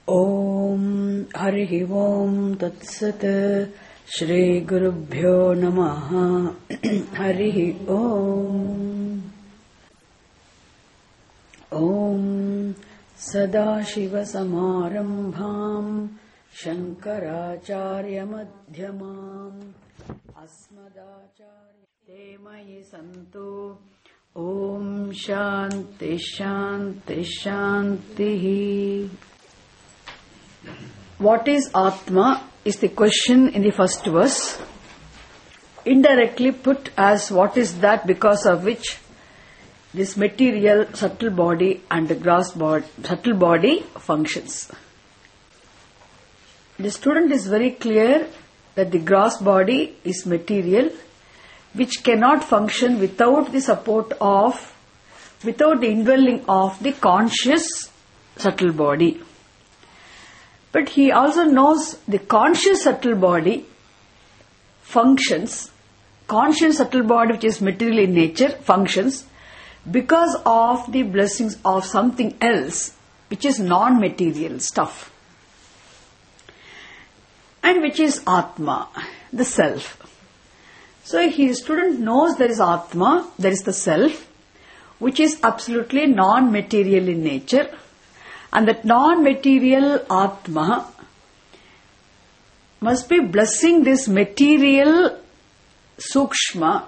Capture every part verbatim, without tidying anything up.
Om Harihi Om Tat Sat Shri Gurubhyo Namaha Harihi Om Om Sadashiva Samarambham Shankaracharya Madhyamam Asmadacharya Temayi Santu Om Shanti Shanti Shanti. What is Atma is the question in the first verse, indirectly put as what is that because of which this material subtle body and the gross body, subtle body functions. The student is very clear that the gross body is material which cannot function without the support of, without the indwelling of the conscious subtle body. But he also knows the conscious subtle body functions, conscious subtle body which is material in nature functions because of the blessings of something else which is non-material stuff. And which is Atma, the self. So his student knows there is Atma, there is the self, which is absolutely non-material in nature. And that non-material Atma must be blessing this material Sukshma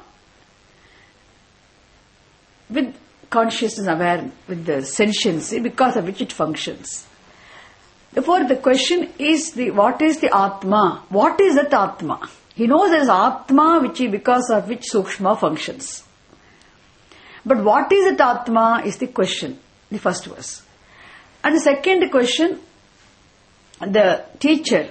with consciousness awareness, with the sentiency because of which it functions. Therefore, the question is the what is the Atma? What is that Atma? He knows there is Atma which is because of which Sukshma functions. But what is that Atma is the question, the first verse. And the second question, the teacher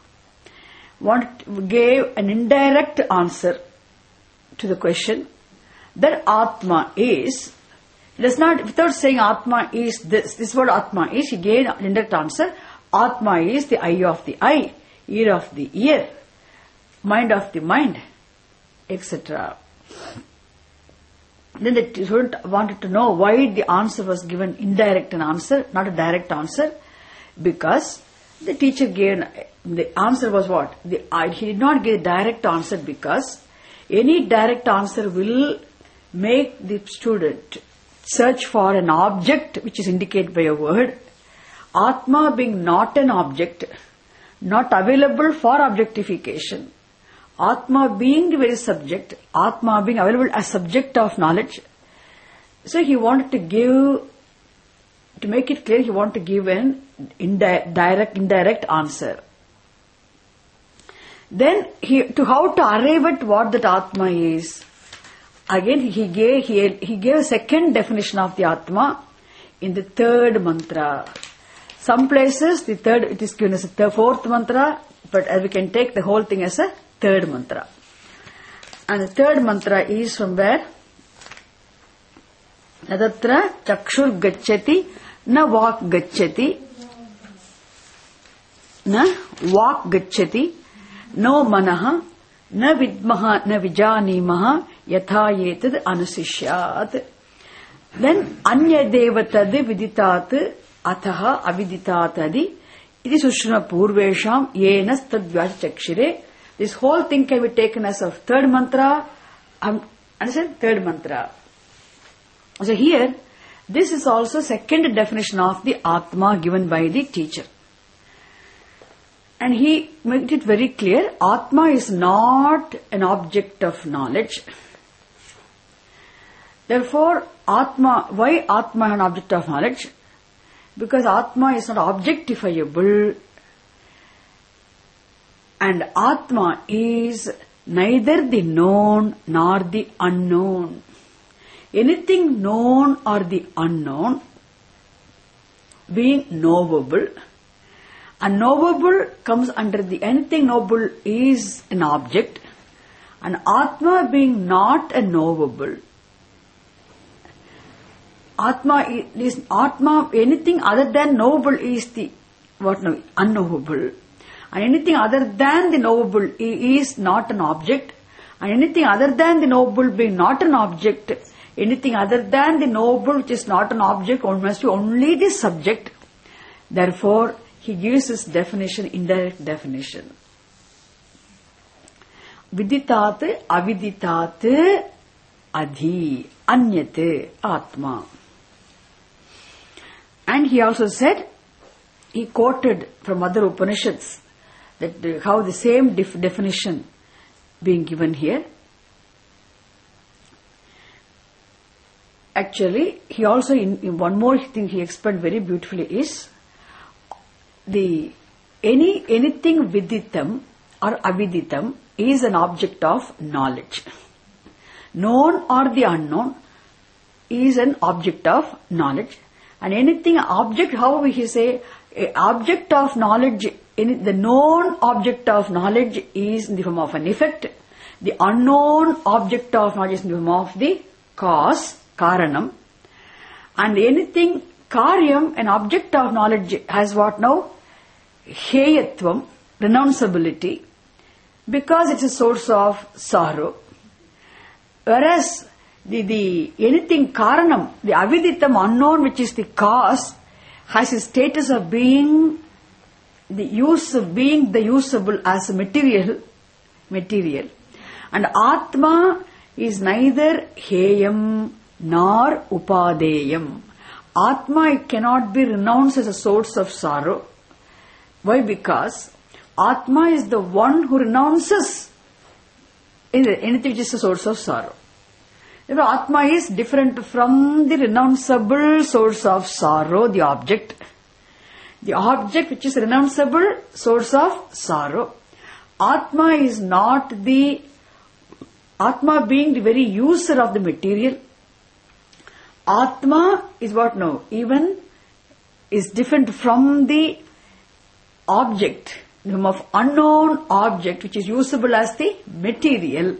want, gave an indirect answer to the question that Atma is, he does not, without saying Atma is this, this is what Atma is, he gave an indirect answer. Atma is the eye of the eye, ear of the ear, mind of the mind, et cetera. Then the student wanted to know why the answer was given indirect an answer, not a direct answer, because the teacher gave, the answer was what? The, he did not give a direct answer because any direct answer will make the student search for an object which is indicated by a word. Atma being not an object, not available for objectification. Atma being the very subject, Atma being available as subject of knowledge. So he wanted to give, to make it clear, he wanted to give an indi- direct, indirect answer. Then he, to how to arrive at what that Atma is, again he gave, he, he gave a second definition of the Atma in the third mantra. Some places the third, it is given as a third, fourth mantra, but as we can take the whole thing as a third mantra. And the third mantra is from where? Nadatra chakshur gacchati na vak gacchati na vak gacchati no manaha na vidmaha na vijanimaha yatha yetad anusishyat. Then anya devatad viditat ataha aviditatadi iti sushna purvesham yenas tadvyachakshire. This whole thing can be taken as a third mantra. Um, understand? Third mantra. So here, this is also second definition of the Atma given by the teacher. And he made it very clear, Atma is not an object of knowledge. Therefore, Atma, why Atma is an object of knowledge? Because Atma is not objectifiable. And Atma is neither the known nor the unknown. Anything known or the unknown being knowable. Unknowable comes under the anything knowable is an object. And Atma being not a knowable. Atma is Atma, anything other than knowable is the what no, unknowable. And anything other than the knowable is not an object. And anything other than the knowable being not an object, anything other than the knowable which is not an object, must be only the subject. Therefore, he gives his definition, indirect definition. Viditat aviditat adhi anyat atma. And he also said, he quoted from other Upanishads that the, how the same def- definition being given here. Actually, he also, in, in one more thing he explained very beautifully is, the any anything viditam or aviditam is an object of knowledge. Known or the unknown is an object of knowledge. And anything object, how we say, a object of knowledge, any, the known object of knowledge is in the form of an effect. The unknown object of knowledge is in the form of the cause, karanam. And anything, karyam, an object of knowledge has what now? Heyatvam, renounceability, because it's a source of sorrow. Whereas the, the anything karanam, the aviditam, unknown, which is the cause, has a status of being the use of being the usable as a material, material. And Atma is neither heyam nor upadeyam. Atma, it cannot be renounced as a source of sorrow. Why? Because Atma is the one who renounces anything which is a source of sorrow. You know, Atma is different from the renounceable source of sorrow, the object. The object which is renounceable source of sorrow. Atma is not the, Atma being the very user of the material. Atma is what now? Even is different from the object, the form of unknown object which is usable as the material.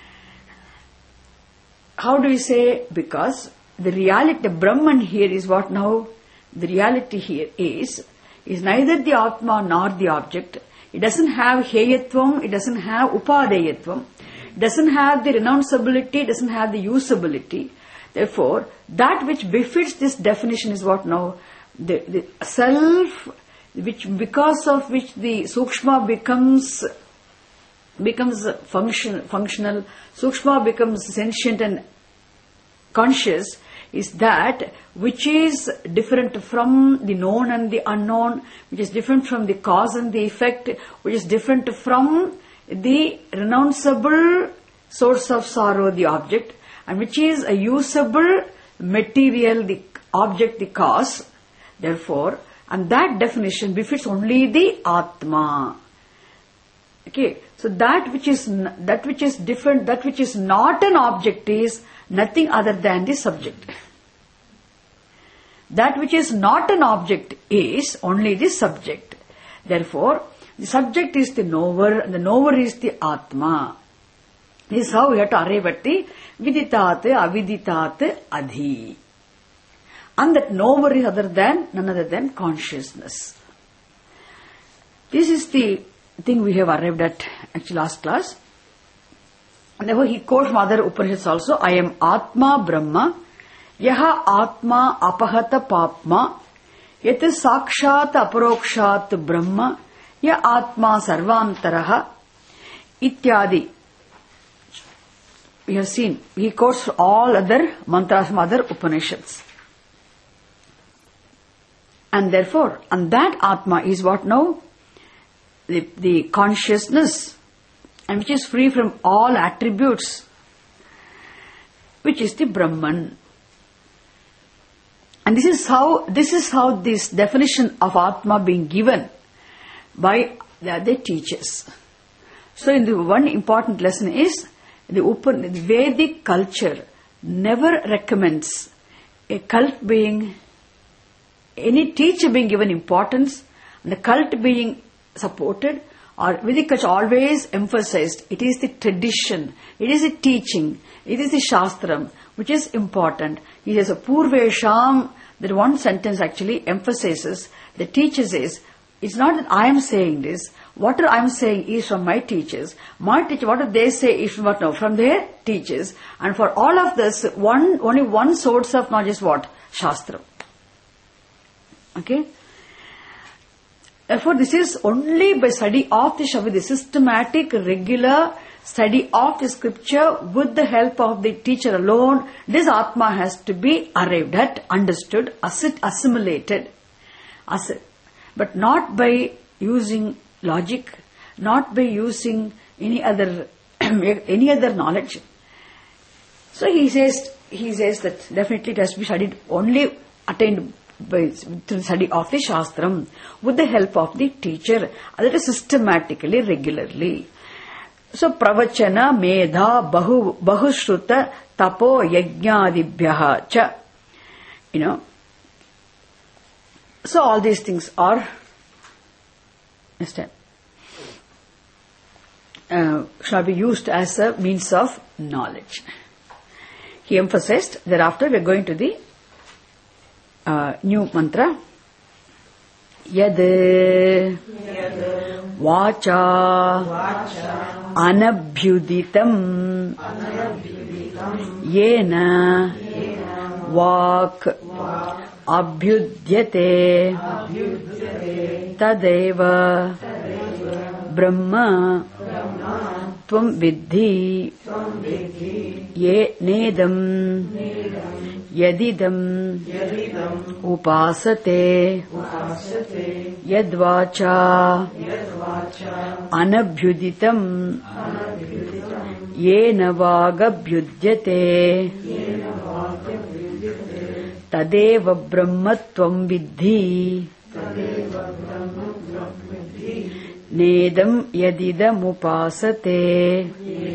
How do you say? Because the reality, the Brahman here is what now? The reality here is, is neither the Atma nor the object. It doesn't have heyatvam, it doesn't have upadeyatvam, it doesn't have the renounceability, it doesn't have the usability. Therefore, that which befits this definition is what now? The, the self, which because of which the sukshma becomes becomes function, functional, sukshma becomes sentient and conscious, is that which is different from the known and the unknown, which is different from the cause and the effect, which is different from the renounceable source of sorrow, the object, and which is a usable material, the object, the cause. Therefore, and that definition befits only the Atma. Okay, so that which is that which is different, that which is not an object is nothing other than the subject. That which is not an object is only the subject. Therefore, the subject is the knower, and the knower is the Atma. This is how we have to arrive at the viditat, aviditat, adhi. And that knower is other than, none other than consciousness. This is the thing we have arrived at actually last class. And therefore he quotes from other Upanishads also, I am Atma Brahma, yaha Atma apahata papma, yat sakshat aparokshat Brahma, ya Atma sarvantaraha, ityadi. We have seen, he quotes all other mantras from other Upanishads. And therefore, and that Atma is what now? The, the consciousness, and which is free from all attributes, which is the Brahman. And this is how, this is how this definition of Atma being given by the other teachers. So in the one important lesson is, the Upan, the Vedic culture never recommends a cult being, any teacher being given importance, and the cult being supported, or Vedic culture always emphasized, it is the tradition, it is the teaching, it is the Shastram, which is important. It is a Purvesham, that one sentence actually emphasizes, the teacher says, it's not that I am saying this, what I am saying is from my teachers, my teacher, what they say is from what now? From their teachers, and for all of this, one, only one source of knowledge is what? Shastram. Okay? Therefore, this is only by study of the Shabad, the systematic, regular study of the scripture with the help of the teacher alone, this Atma has to be arrived at, understood, assimilated. But not by using logic, not by using any other any other knowledge. So he says he says that definitely it has to be studied only attained by through the study of the Shastram with the help of the teacher, that is systematically, regularly. So pravachana medha bahu bahushruta tapo yajnadibhyaha cha, you know. So all these things are understand, uh, shall be used as a means of knowledge. He emphasized. Thereafter we are going to the uh, new mantra. Yad vacha anabhyuditam yena vak abhyudyate tadeva brahma tvam vidhi ye nedam yadidam upasate yadvacha anabhyuditam yena vagabhyudyate tadeva brahmatvam vidhi nedam yadidam upasate.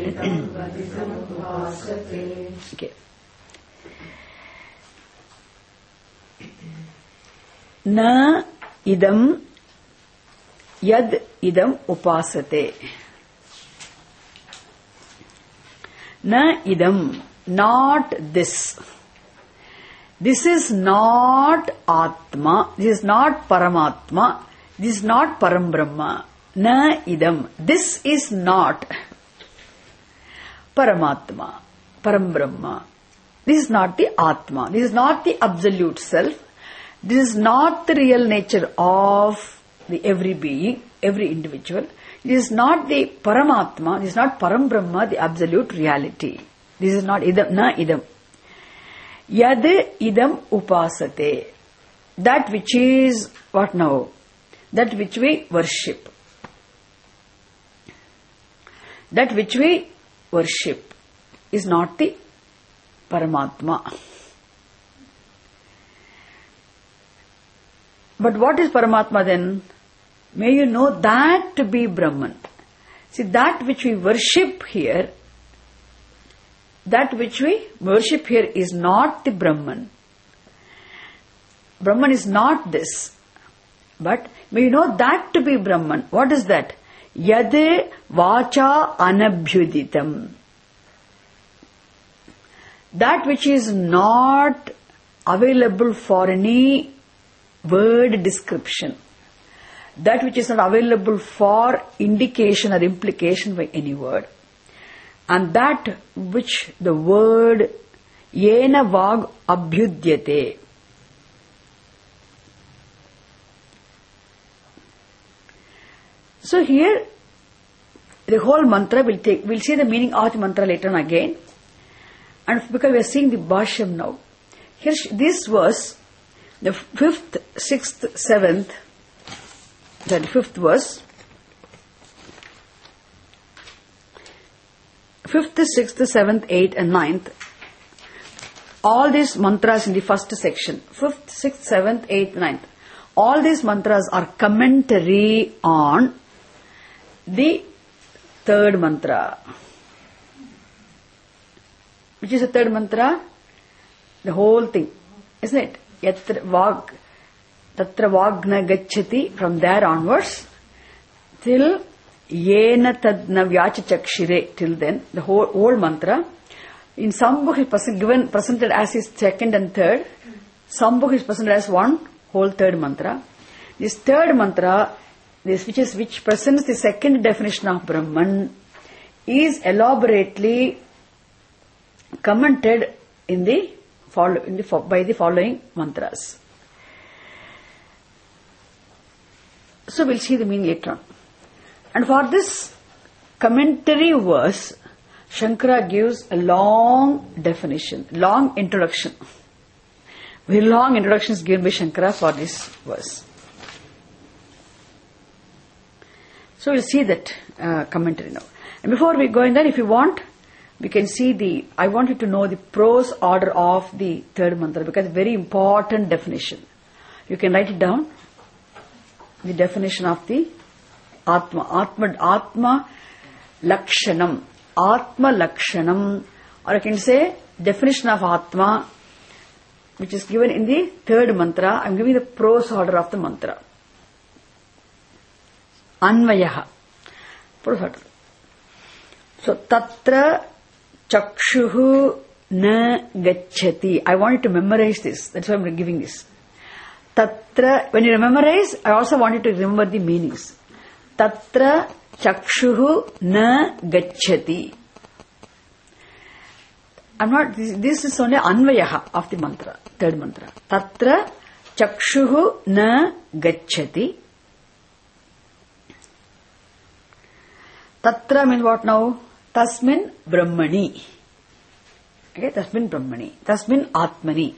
Okay. Na idam yad idam upasate. Na idam, not this. This is not Atma. This is not Paramatma. This is not Param Brahma. Na idam. This is not Paramatma, Param Brahma. This is not the Atma. This is not the absolute self. This is not the real nature of the every being, every individual. This is not the Paramatma. This is not Param Brahma, the absolute reality. This is not idam, na idam. Yad idam upasate. That which is, what now? That which we worship. That which we worship is not the Paramatma. But what is Paramatma then? May you know that to be Brahman. See, that which we worship here, that which we worship here is not the Brahman. Brahman is not this. But may you know that to be Brahman. What is that? Yade vacha anabhyuditam. That which is not available for any word description. That which is not available for indication or implication by any word. And that which the word yena vag abhyudyate. So here, the whole mantra will take, we'll see the meaning of the mantra later on again. And because we are seeing the Bhashyam now. Here, this verse, the fifth, sixth, seventh, the fifth verse, fifth, sixth, seventh, eighth and ninth, all these mantras in the first section, fifth, sixth, seventh, eighth, ninth, all these mantras are commentary on the third mantra. Which is the third mantra? The whole thing, isn't it? Yatra vag, tatra vagna gacchati, from there onwards, till yena tadna vyachachakshire, till then, the whole, whole mantra. In some book is present, given, presented as his second and third. Some book is presented as one whole third mantra. This third mantra, this which is which presents the second definition of Brahman, is elaborately commented in the follow, in the by the following mantras. So we'll see the meaning later on. And for this commentary verse, Shankara gives a long definition, long introduction. Very long introduction is given by Shankara for this verse. So we'll see that uh, commentary now. And before we go in there, if you want, we can see the, I want you to know the prose order of the third mantra, because it's a very important definition. You can write it down. The definition of the Atma. Atma, Atma Lakshanam. Atma Lakshanam. Or I can say definition of Atma, which is given in the third mantra. I am giving the prose order of the mantra. Anvayaha. Prose order. So, Tatra Chakshuhu Na Gacchati. I want you to memorize this. That's why I am giving this. Tatra, when you memorize, I also want you to remember the meanings. Tatra Chakshuhu Na Gacchati. I'm not, this, this is only Anvayaha of the mantra, third mantra. Tatra Chakshuhu Na Gacchati. Tatra means what now? Tasmin Brahmani. Okay, Tasmin Brahmani. Tasmin Atmani.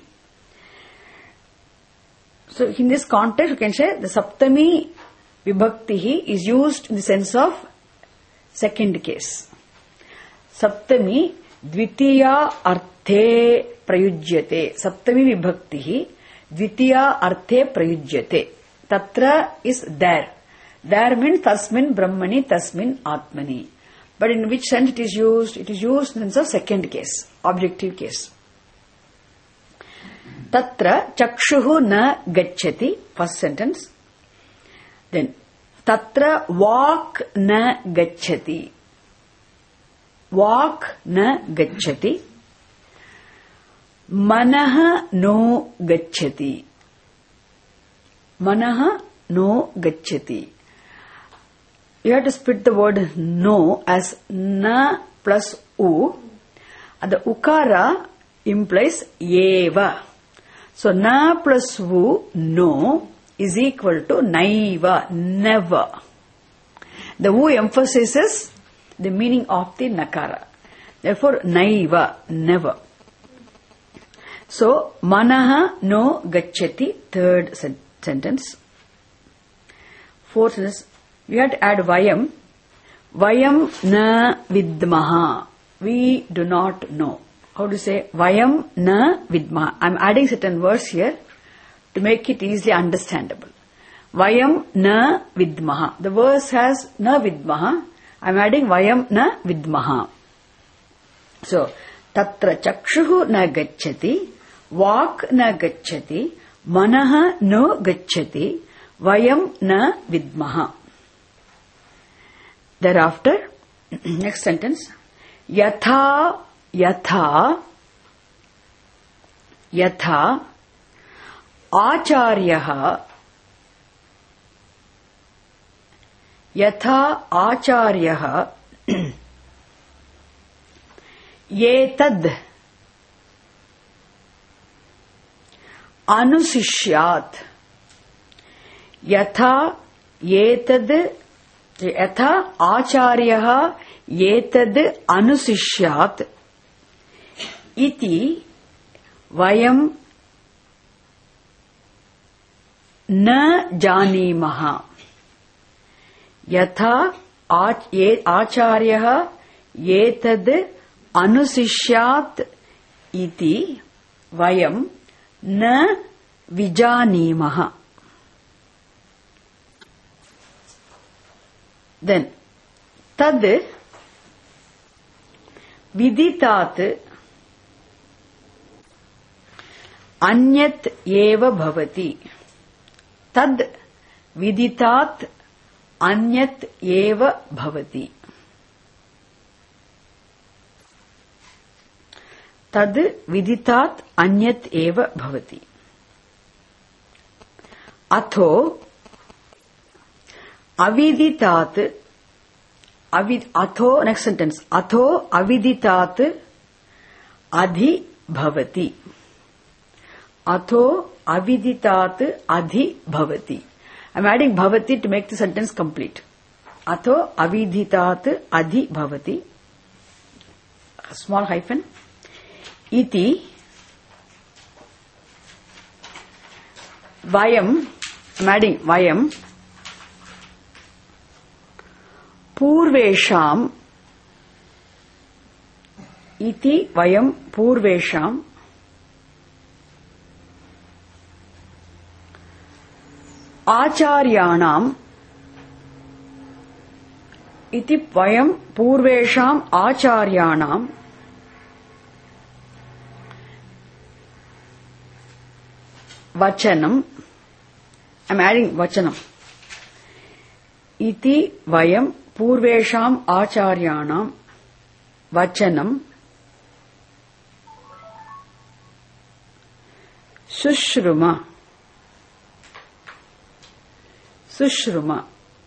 So in this context, you can say the Saptami Vibhakti is used in the sense of second case. Saptami Dvitiya Arthe Prayujyate. Saptami Vibhakti Dvitiya Arthe Prayujyate. Tatra is there. There means Tasmin Brahmani, Tasmin Atmani. But in which sense it is used? It is used in the sense of second case, objective case. Tatra Chakshuhu Na Gacchati, first sentence. Then Tatra Vak Na Gacchati. Vak Na Gacchati. Manaha No Gacchati. Manaha No Gacchati. You have to split the word no as na plus u. And the ukara implies eva. So na plus u, no, is equal to naiva, never. The u emphasizes the meaning of the nakara. Therefore, naiva, never. So, manaha no gacchati, third sen- sentence. Fourth sentence. We have to add vayam. Vayam na vidmaha. We do not know. How to say? Vayam na vidmaha. I am adding certain words here to make it easily understandable. Vayam na vidmaha. The verse has na vidmaha. I am adding vayam na vidmaha. So, tatra chakshuhu na gacchati. Vak na gacchati. Manaha no gacchati. Vayam na vidmaha. Thereafter, next sentence, yatha, yatha, yatha, acharyaha, yatha acharyaha, yetad, anusishyat, yatha, yetad, Yatha acharyaha yetad anusishyat iti vayam na janimaha. Yatha acharyaha yetad anusishyat iti vayam na vijanimaha. Then, tad viditat anyat eva bhavati. Tad viditat anyat eva bhavati. Tad viditat anyat eva bhavati. Atho aviditat, avid, atho, next sentence, atho aviditat adhi bhavati. Atho aviditat adhi bhavati. I'm adding bhavati to make the sentence complete. Atho avidhitat adhi bhavati. A small hyphen. Iti vayam. I'm adding vayam. Purvesham. Iti vayam purvesham. Acharyanam. Iti vayam purvesham acharyanam. Vachanam. I'm adding vachanam. Iti vayam purvesham acharyanam. Vachanam. Sushruma. Sushruma.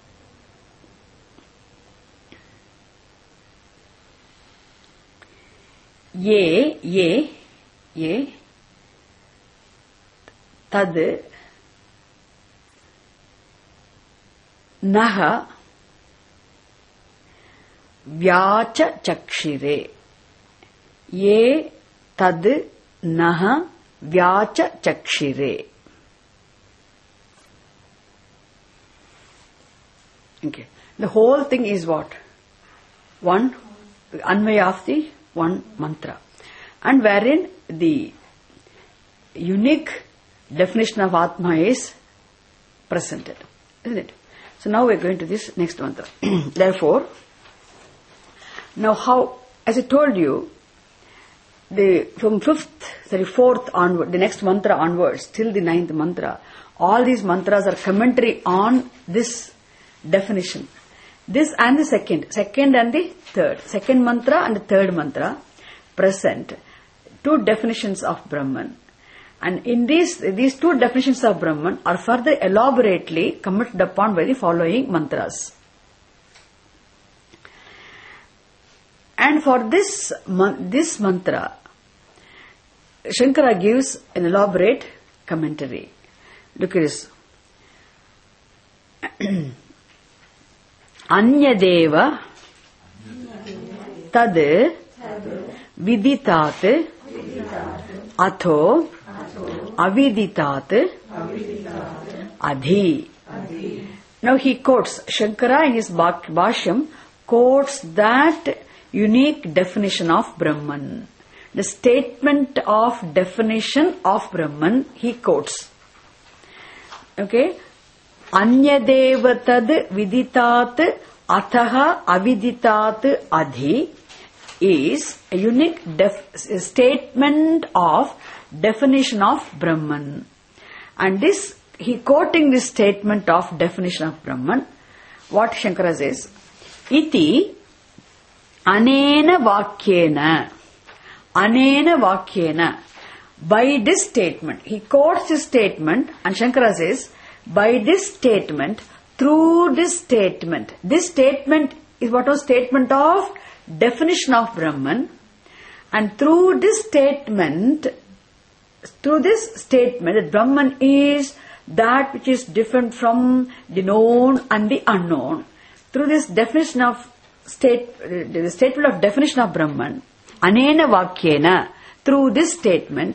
Ye, ye, ye. Tad. Naha. Vyacha chakshire. Ye, tad, naha. Vyacha chakshire. Okay. The whole thing is what? One Anvaya of the one mantra. And wherein the unique definition of Atma is presented. Isn't it? So now we are going to this next mantra. Therefore, now how, as I told you, the from fifth, sorry, fourth onward, the next mantra onwards, till the ninth mantra, all these mantras are commentary on this definition. This and the second, second and the third, second mantra and the third mantra present two definitions of Brahman. And in these, these two definitions of Brahman are further elaborately commented upon by the following mantras. And for this, this mantra, Shankara gives an elaborate commentary. Look at this. Anyadeva tad viditat atho aviditat adhi. Now he quotes, Shankara in his Bhashyam quotes that unique definition of Brahman. The statement of definition of Brahman he quotes. Okay? Anyadeva tad viditat athaha aviditat adhi is a unique def- a statement of definition of Brahman. And this, he quoting this statement of definition of Brahman, what Shankara says, iti anena vakyena, anena vakyena, by this statement, he quotes this statement and Shankara says, by this statement, through this statement, this statement is what was statement of definition of Brahman, and through this statement, through this statement that Brahman is that which is different from the known and the unknown. Through this definition of state, the statement of definition of Brahman, anena vakyena, through this statement,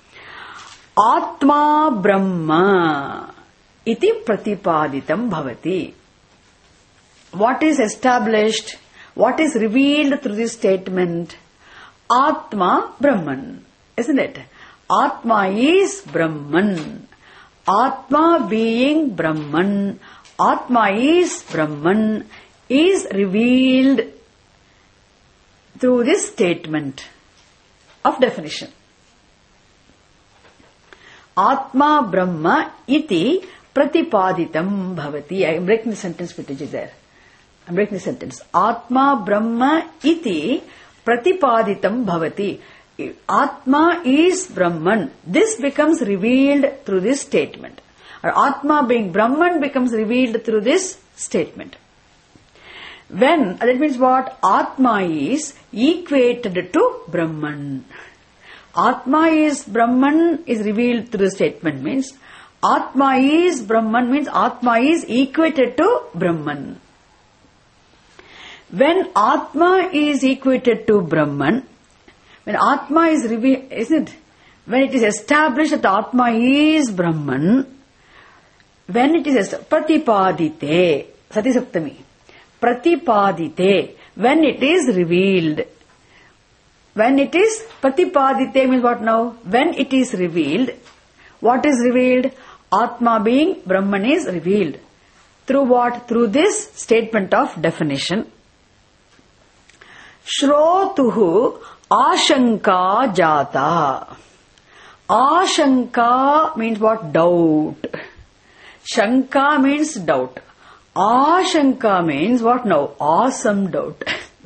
Atma Brahma iti pratipaditam bhavati. What is established, what is revealed through this statement? Atma Brahman, isn't it? Atma is Brahman. Atma being Brahman, Atma is Brahman, is revealed through this statement of definition. Atma Brahma iti pratipaditam bhavati. I am breaking the sentence with you there. I am breaking the sentence. Atma Brahma iti pratipaditam bhavati. Atma is Brahman. This becomes revealed through this statement. Or Atma being Brahman becomes revealed through this statement. When, that means what? Atma is equated to Brahman. Atma is Brahman is revealed through the statement means Atma is Brahman means Atma is equated to Brahman. When Atma is equated to Brahman, when Atma is revealed, isn't it? When it is established that Atma is Brahman, when it is Pratipadite, Sati Saptami, Pratipadite, when it is revealed, when it is Pratipadite means what now? When it is revealed, what is revealed? Atma being Brahman is revealed. Through what? Through this statement of definition. Shrotuhu ashanka jata. Ashanka means what? Doubt. Shanka means doubt. Ashanka means what now? Awesome doubt.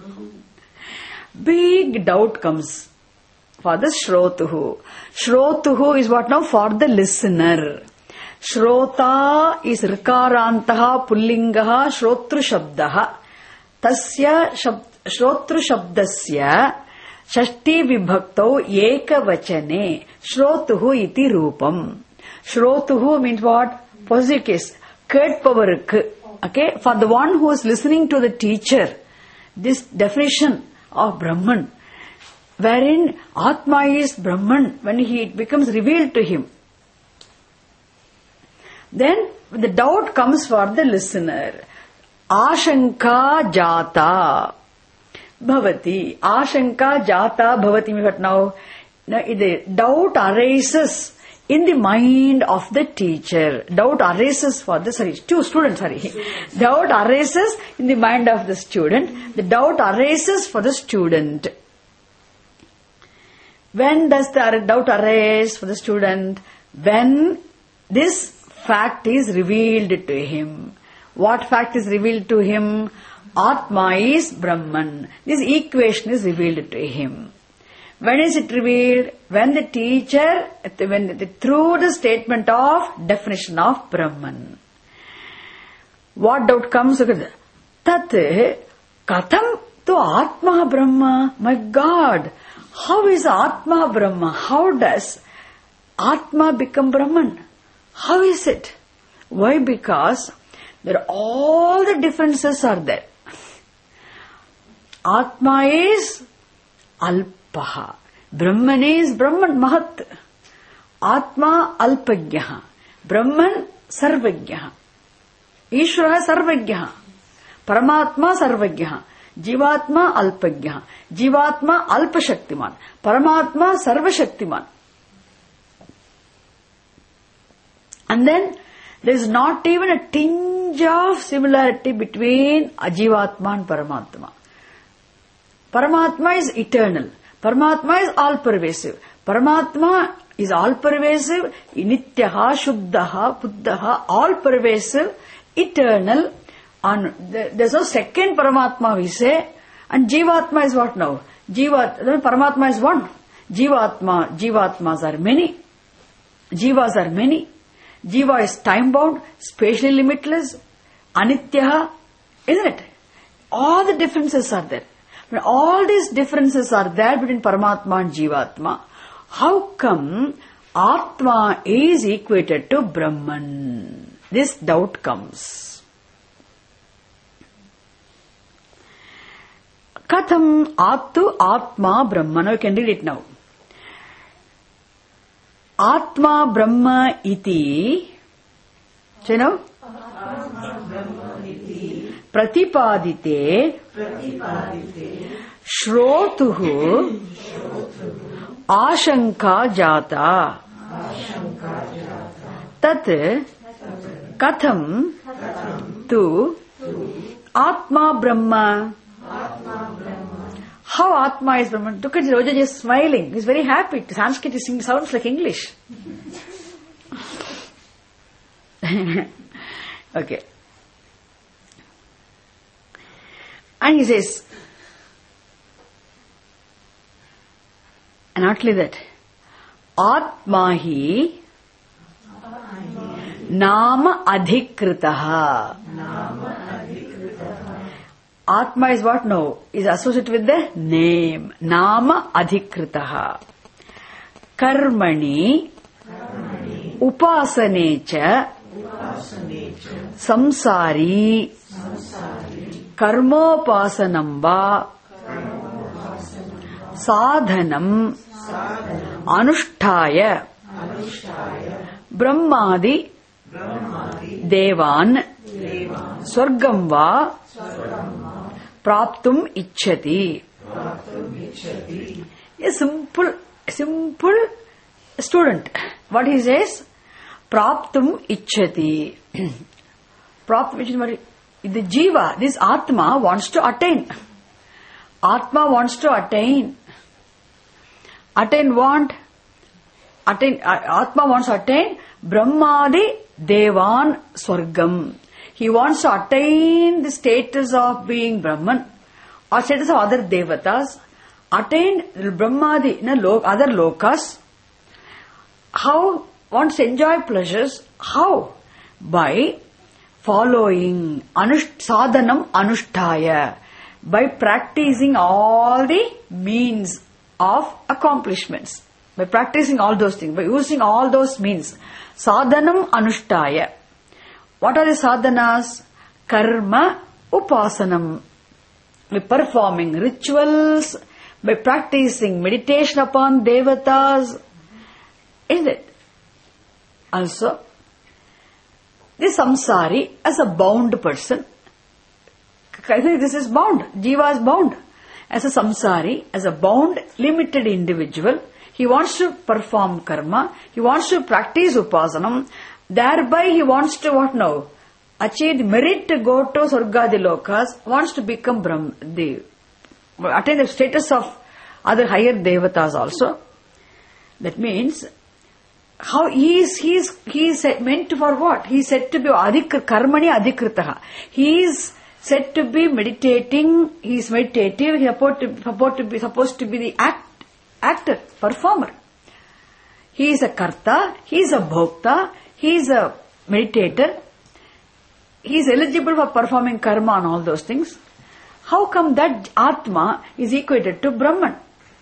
Big doubt comes for the Shrotuhu. Shrotuhu is what now? For the listener. Shrota is Rikarantaha Pullingaha Shrotru Shabdaha. Tasya shab, Shrotru Shabdasya Shashti Vibhaktau Eka Vachane Shrotuhu iti Rupam. Shrotuhu means what? Positive case. Ketpavarukku. Okay? For the one who is listening to the teacher, this definition of Brahman, wherein Atma is Brahman, when he it becomes revealed to him, then the doubt comes for the listener. Ashanka jata bhavati. Ashanka jata bhavati means what now? Now the doubt arises in the mind of the teacher. Doubt arises for the, sorry, two students, sorry. Doubt arises in the mind of the student. The doubt arises for the student. When does the doubt arise for the student? When this fact is revealed to him. What fact is revealed to him? Atma is Brahman. This equation is revealed to him. When is it revealed? When the teacher, when the, through the statement of definition of Brahman. What doubt comes? Tat katham to Atma Brahma. My God, how is Atma Brahma? How does Atma become Brahman? How is it? Why? Because there are all the differences are there. Atma is Alpaha. Brahman is Brahman Mahat. Atma Alpagyaha. Brahman Sarvagyaha. Ishvara Sarvagyaha. Paramatma Sarvagyaha. Jivatma Alpagyaha. Jivatma Alpashaktiman. Paramatma Sarvashaktiman. And then there is not even a tinge of similarity between Ajivatma and Paramatma. Paramatma is eternal. Paramatma is all-pervasive. Paramatma is all-pervasive, nityaha, shuddhaha, buddhaha, all-pervasive, eternal. And there's no second Paramatma we say. And Jivatma is what now? Jivat, Paramatma is one. Jivatma, Jivatmas are many. Jivas are many. Jiva is time-bound, spatially limitless, anityaha, isn't it? All the differences are there. When all these differences are there between Paramatma and Jivatma, how come Atma is equated to Brahman? This doubt comes. Katham Attu Atma Brahman. Now you can read it now. Atma Brahma iti. So you know? Pratipadite. Shrotuhu. Ashanka jata. Tat katham tu Atma Brahma. How Atma is Brahman? Look at Roja just smiling. He's very happy. Sanskrit is singing, sounds like English. Okay. And he says, and not only that, Atmahi Nama Adhikritaha. Atma is what now? Is associated with the name. Nama Adhikritaha. Karmani Upasanecha Samsari Karmopasanam va Sadhanam Anushtaya Brahmadi Devan Swargam va Praptum Ichchati. A simple, simple student. What he says? Praptum Ichchati. Praptum Ichchati. The Jiva, this Atma wants to attain. Atma wants to attain. Attain what? Attain, Atma wants to attain Brahmadi Devan Swargam. He wants to attain the status of being Brahman or status of other Devatas, attain Brahmadi in a lo- other lokas. How? Wants to enjoy pleasures. How? By following anush- sadhanam anushtaya, by practicing all the means of accomplishments, by practicing all those things, by using all those means. Sadhanam anushtaya. What are the sadhanas? Karma upasanam. By performing rituals, by practicing meditation upon devatas. Isn't it? Also, the samsari as a bound person. I think this is bound. Jiva is bound. As a samsari, as a bound, limited individual, he wants to perform karma, he wants to practice upasanam, thereby he wants to what now? Achieve the merit to go to Sargadi Lokas, wants to become Brahm, the, attain the status of other higher devatas also. That means, how he is, he is, he is meant for what? He is said to be adhik, karmani adhikritaha. He is said to be meditating, he is meditative, he is supposed to, supposed to be, supposed to be the act, actor, performer. He is a karta, he is a bhokta, he is a meditator, he is eligible for performing karma and all those things. How come that Atma is equated to Brahman?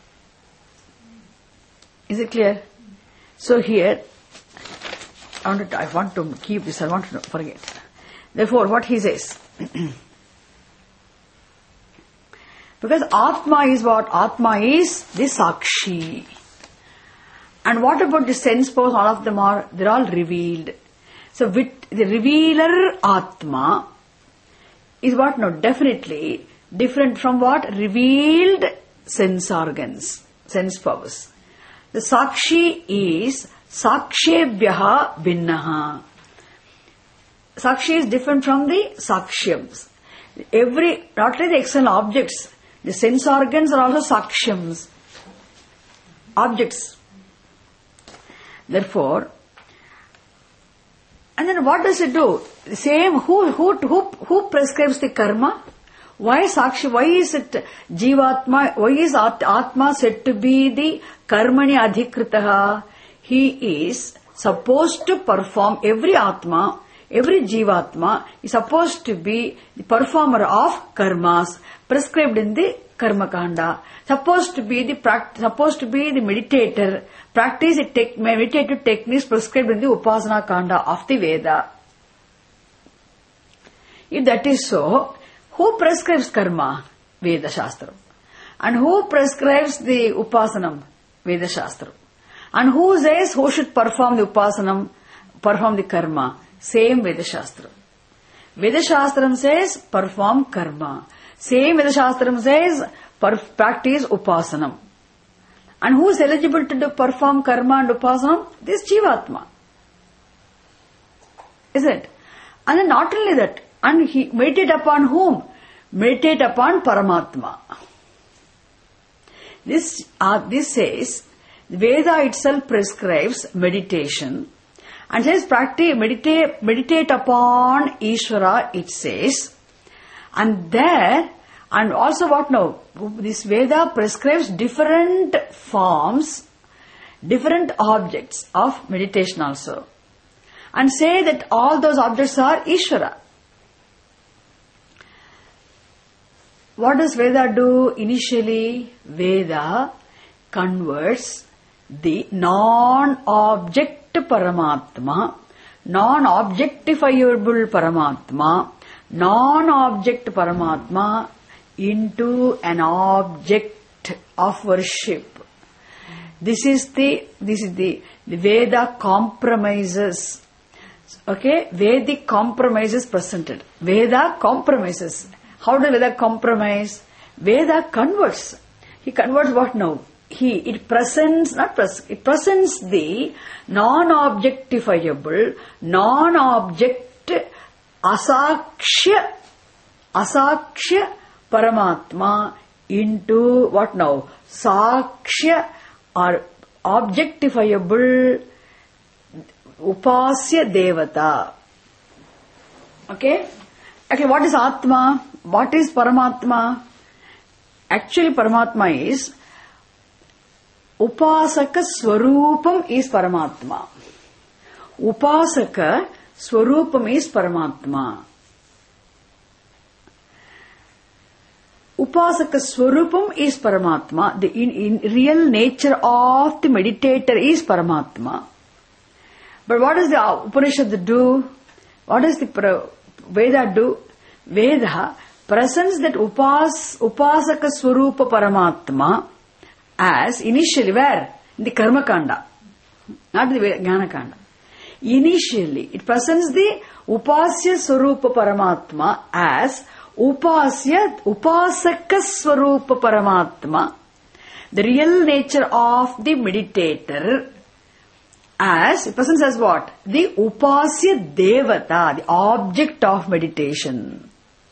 Is it clear? So here, I want to, I want to keep this, I want to forget. Therefore, what he says, because Atma is what? Atma is the Sakshi. And what about the sense powers? All of them are, they're all revealed. So with the revealer Atma is what? No, definitely different from what? Revealed sense organs, sense powers. The Sakshi is Sakshebhyaha Binnaha. Sakshi is different from the Sakshyams. Every, not only the external objects, the sense organs are also Sakshyams. Objects. Therefore, and then what does it do? The same, who, who, who, who prescribes the karma? Why Sakshi, why is it Jivatma, why is Atma said to be the Karmani Adhikritaha? He is supposed to perform, every Atma, every Jivatma is supposed to be the performer of karmas prescribed in the Karma Kanda. Supposed to be the, supposed to be the meditator, practice the tech, meditative techniques prescribed in the Upasana Kanda of the Veda. If that is so, who prescribes karma? Veda Shastra. And who prescribes the Upasanam? Veda Shastra. And who says who should perform the Upasanam, perform the karma? Same Veda Shastra. Veda Shastram says perform karma. Same Veda Shastram says practice Upasanam. And who is eligible to do, perform karma and Upasanam? This Jivatma. Is it? And then not only that, and he meditate upon whom? Meditate upon Paramatma. This, uh, this says, Veda itself prescribes meditation and says practice, meditate, meditate upon Ishvara, it says. And there, and also what now? This Veda prescribes different forms, different objects of meditation also. And say that all those objects are Ishvara. What does Veda do? Initially, Veda converts the non-object Paramatma, non-objectifiable Paramatma, non-object Paramatma into an object of worship. This is the, this is the, the Veda compromises. Okay, Vedic compromises presented. Veda compromises. How does Veda compromise? Veda converts. He converts what now? He, it presents, not presents, it presents the non-objectifiable, non-object, asakshya, asakshya Paramatma into what now? Sakshya or objectifiable Upasya Devata. Okay? Okay, what is Atma? What is Paramatma? Actually, Paramatma is Upasaka Swarupam is Paramatma. Upasaka Swarupam is Paramatma. Upasaka Swarupam is Paramatma. The in, in real nature of the meditator is Paramatma. But what does the Upanishad do? What does the Veda do? Veda presents that upas, Upasaka Swarupa Paramatma as initially where? In the Karma Kanda. Not the Jnana Kanda. Initially, it presents the Upasya Swarupa Paramatma as Upasya, Upasaka Swarupa Paramatma, the real nature of the meditator, as, it presents as what? The Upasya Devata, the object of meditation.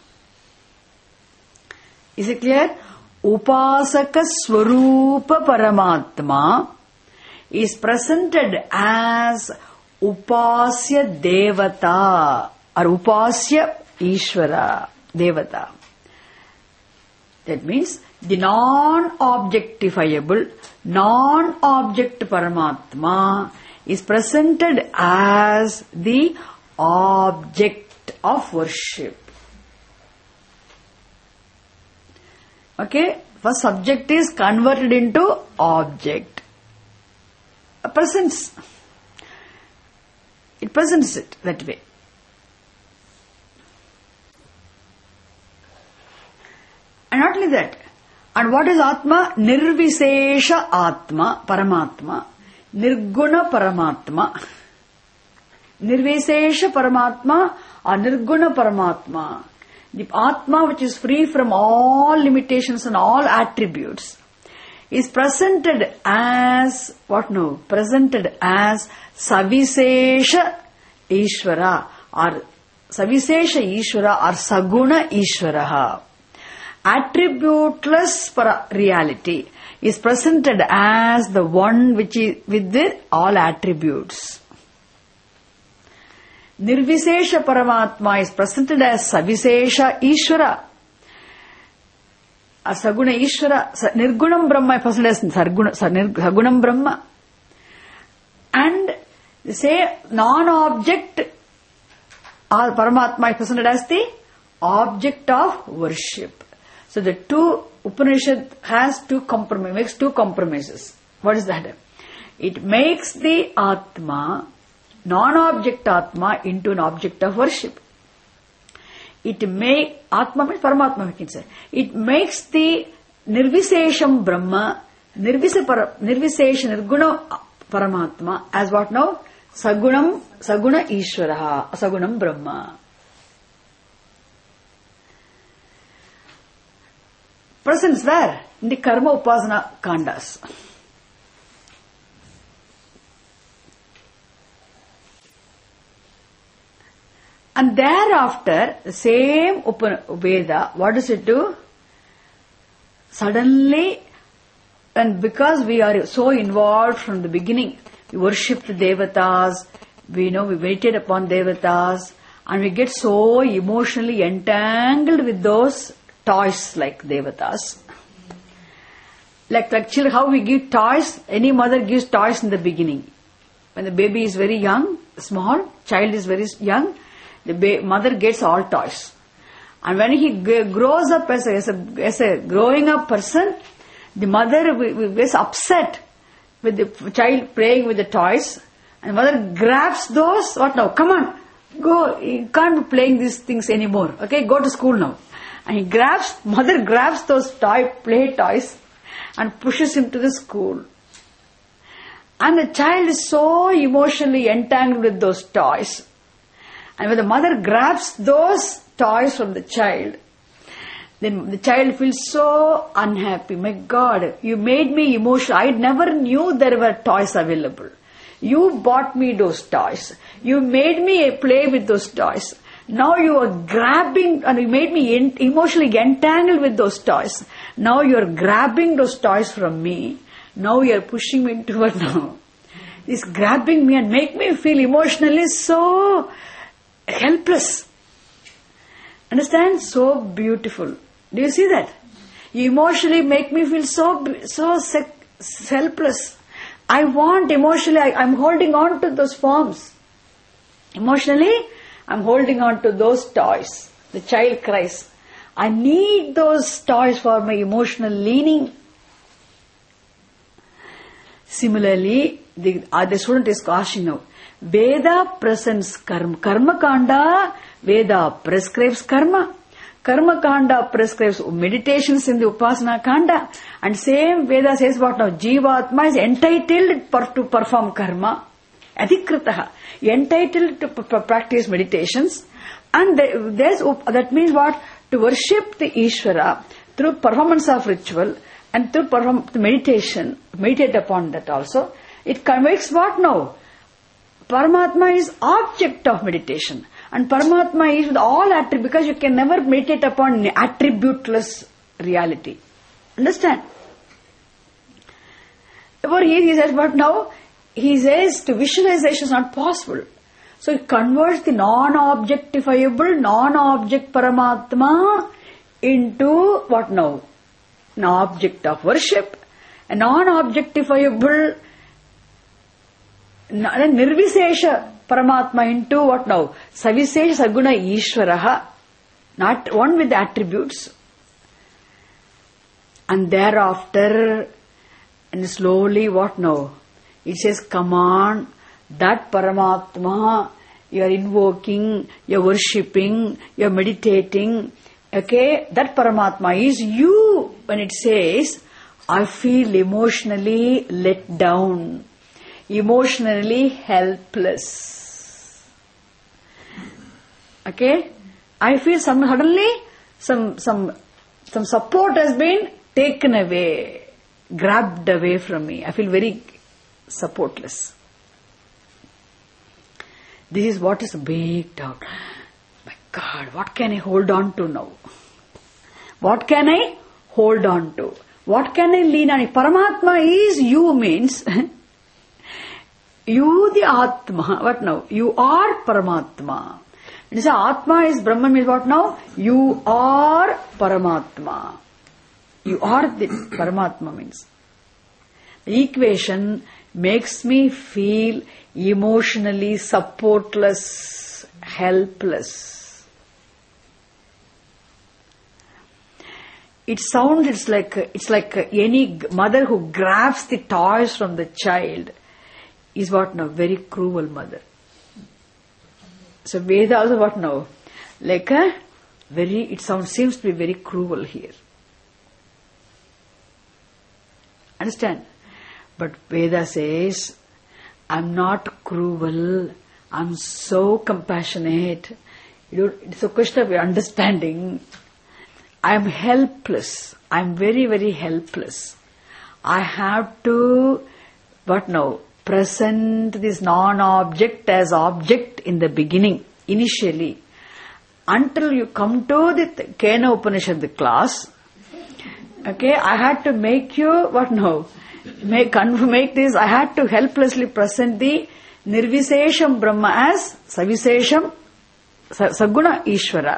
Is it clear? Upasaka Swarupa Paramatma is presented as Upasya Devata or Upasya Ishvara Devata. That means the non-objectifiable, non-object Paramatma is presented as the object of worship. Okay? First subject is converted into object. A presence. It presents it that way. And not only that. And what is Atma? Nirvisesha Atma, Paramatma. Nirguna Paramatma. Nirvisesha Paramatma or Nirguna Paramatma. The Atma which is free from all limitations and all attributes is presented as, what no? Presented as Savisesha Ishvara or Savisesha Ishvara or Saguna Ishvaraha. Attributeless para reality is presented as the one which is with the all attributes. Nirvisesha Paramatma is presented as Savisesha Ishvara. A Saguna Ishvara, Nirgunam Brahma is presented as Sagunam Brahma. And say non-object or Paramatma is presented as the object of worship. So the two Upanishad has two compromise, makes two compromises. What is that? It makes the Atma, non-object Atma, into an object of worship. It make Atma means Paramatma, we can say. It makes the Nirvisesham Brahma, Nirvisa para, Nirvisesha Nirguna Paramatma as what now? Sagunam, Saguna Ishvaraha, Sagunam Brahma. Presence where? In the Karma Upasana Kandas. And thereafter, the same Veda, what does it do? Suddenly, and because we are so involved from the beginning, we worship the Devatas, we know we meditate upon Devatas, and we get so emotionally entangled with those toys like Devatas. Like, like children, how we give toys, any mother gives toys in the beginning. When the baby is very young, small, child is very young, the ba- mother gets all toys. And when he g- grows up as a, as, a, as a growing up person, the mother w- w- gets upset with the child playing with the toys And mother grabs those, what now? Come on, go, you can't be playing these things anymore. Okay, go to school now. And he grabs, mother grabs those toy, play toys and pushes him to the school. And the child is so emotionally entangled with those toys. And when the mother grabs those toys from the child, then the child feels so unhappy. My God, you made me emotional. I never knew there were toys available. You bought me those toys. You made me play with those toys. Now you are grabbing, and you made me in, emotionally entangled with those toys. Now you are grabbing those toys from me. Now you are pushing me into what now? This grabbing me and make me feel emotionally so helpless. Understand? So beautiful. Do you see that? You emotionally make me feel so so helpless. I want emotionally, I, I'm holding on to those forms. Emotionally, I'm holding on to those toys. The child cries, I need those toys for my emotional leaning. Similarly, the, uh, the student is asking now, Veda presents karma. Karma kanda, Veda prescribes karma. Karma kanda prescribes meditations in the Upasana kanda. And same Veda says what now? Jivatma is entitled per, to perform karma. Adhikritaha. Entitled to p- p- practice meditations. And there's, that means what? To worship the Ishvara through performance of ritual and through perform, meditation, meditate upon that also. It conveys what now? Paramatma is object of meditation. And Paramatma is with all attributes, because you can never meditate upon attributeless reality. Understand? Therefore here he says, but now he says to visualization is not possible. So he converts the non-objectifiable, non-object Paramatma into what now? An object of worship, a non-objectifiable Nirvisesha Paramatma into what now? Savisesha Saguna Ishvaraha, not one with the attributes. And thereafter, and slowly what now? It says, come on, that Paramatma, you are invoking, you are worshipping, you are meditating. Okay, that Paramatma is you. When it says, I feel emotionally let down, emotionally helpless. Okay, I feel some suddenly some some some support has been taken away, grabbed away from me. I feel very supportless. This is what is a big doubt. My God, what can I hold on to now? What can I hold on to? What can I lean on? Paramatma is you means you the Atma. What now? You are Paramatma. It is Atma is Brahman means what now? You are Paramatma. You are the Paramatma means. The equation makes me feel emotionally supportless, helpless. It sounds it's like it's like any mother who grabs the toys from the child is what now? Very cruel mother. So Veda also what now? Like a very, it sounds seems to be very cruel here. Understand? But Veda says, I'm not cruel, I'm so compassionate. You know, it's a question of your understanding. I'm helpless. I'm very, very helpless. I have to, what now? Present this non-object as object in the beginning, initially. Until you come to the Kena Upanishad, the class, okay, I had to make you, what now? Make, make this, I had to helplessly present the Nirvisesham Brahma as Savisesham Saguna Ishvara.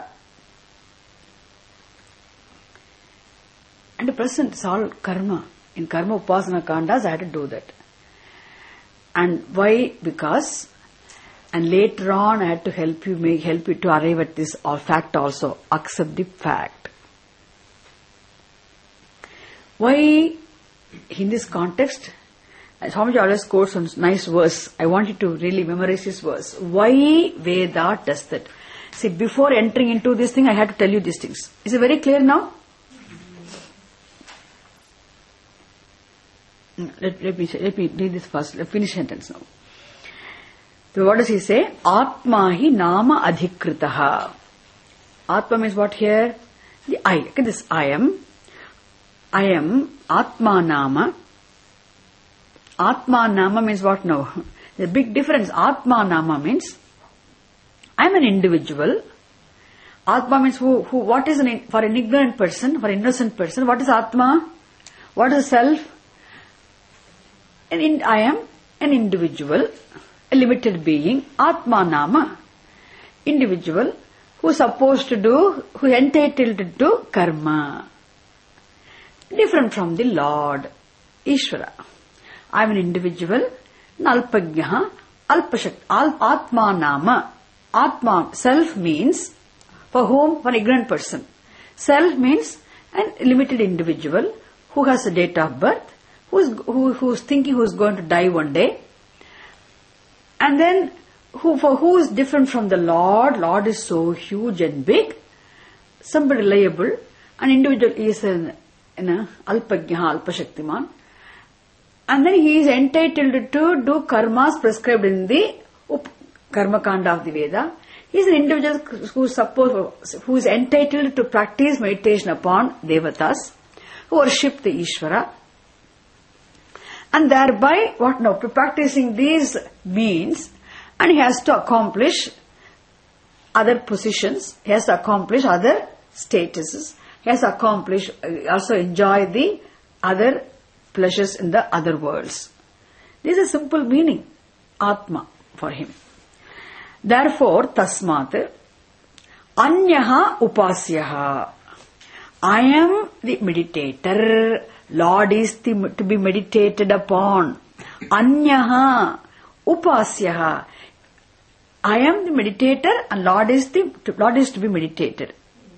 And present, it's all karma. In Karma Upasana Kandas, I had to do that. And why? Because, and later on, I had to help you, make help you to arrive at this fact also. Accept the fact. Why? In this context, Swamiji always quotes some nice verse. I want you to really memorize this verse. Why Veda does that? See, before entering into this thing, I had to tell you these things. Is it very clear now? Let, let me let me read this first. Let me finish sentence now. So what does he say? Atma hi nama adhikritaha. Atma means what here? The I. Look at this. I am. I am Atma nama. Atma nama means what now? There's a big difference. Atma nama means I am an individual. Atma means who, who, what is an, for an ignorant person, for an innocent person, what is Atma? What is self? An in, I am an individual, a limited being. Atma nama. Individual who is supposed to do, who is entitled to do karma. Different from the Lord, Ishvara. I am an individual, Nalpagyaha, Alpashakt, Atma nama. Atma, self means, for whom? For an ignorant person. Self means an limited individual who has a date of birth, who is, who, who is thinking who is going to die one day. And then, who for who is different from the Lord. Lord is so huge and big. Somebody reliable. An individual is an, an Alpagyaha, Alpashaktiman. And then he is entitled to do karmas prescribed in the Up Karma Kanda of the Veda. He is an individual who is supposed, who is entitled to practice meditation upon Devatas, who worship the Ishvara. And thereby, what now? Practicing these means, and he has to accomplish other positions, he has to accomplish other statuses, he has to accomplish, also enjoy the other pleasures in the other worlds. This is a simple meaning, Atma, for him. Therefore, Tasmat, Anyaha Upasyaha. I am the meditator. Lord is the, to be meditated upon. Anyaha Upasyaha. I am the meditator and Lord is the Lord is to be meditated.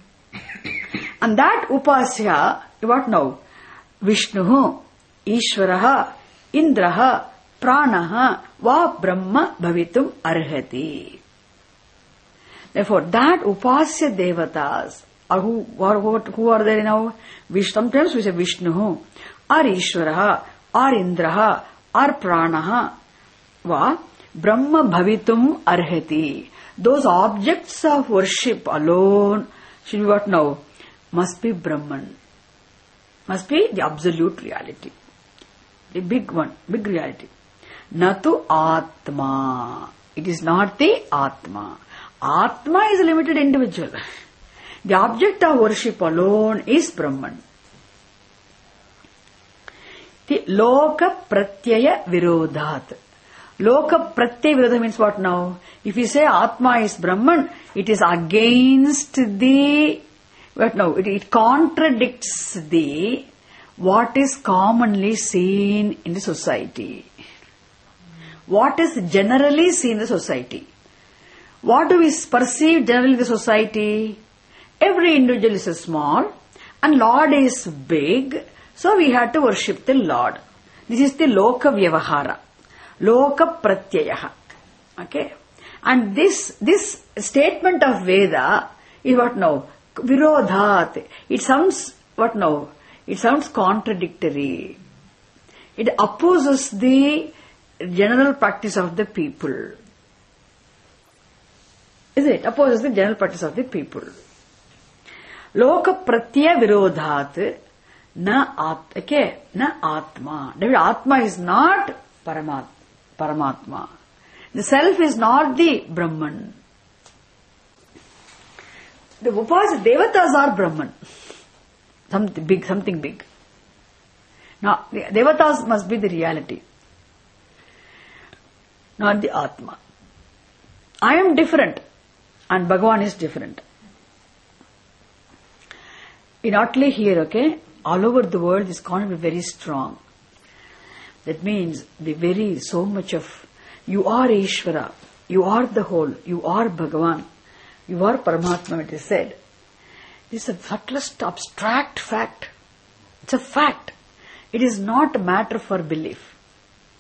And that Upasya, what now? Vishnu, Ishvaraha, Indraha, Pranaha, Va Brahma Bhavitum Arhati. Therefore, that Upasya Devatas, or who, or who are there now? Sometimes we say Vishnu, or Ishvaraha, or Indraha, or Pranaha, Va Brahma Bhavitum Arhati. Those objects of worship alone should be what now? Must be Brahman. Must be the absolute reality. The big one, big reality. Natu Atma. It is not the Atma. Atma is a limited individual. The object of worship alone is Brahman. The Loka Pratyaya Virodhat. Loka Pratyaya Virodha means what now? If you say Atma is Brahman, it is against the, what now? It, it contradicts the, what is commonly seen in the society. What is generally seen in the society? What do we perceive generally in the society? Every individual is small and Lord is big, so we have to worship the Lord. This is the Loka Vyavahara. Loka Pratyayaha. Okay? And this, this statement of Veda is what now? Virodhat. It sounds, what now? It sounds contradictory. It opposes the general practice of the people. Is it? Opposes the general practice of the people. Loka Pratyaya Virodhat na at, okay, na Atma. David, Atma is not Paramat, Paramatma. The self is not the Brahman. The Upas, Devatas are Brahman. Something big, something big. Now, the Devatas must be the reality, not the Atma. I am different and Bhagavan is different. Not only here, okay, all over the world this concept is very strong. That means the very, so much of, you are Ishvara, you are the whole, you are Bhagavan, you are Paramatma, it is said. This is the subtlest abstract fact. It's a fact. It is not a matter for belief.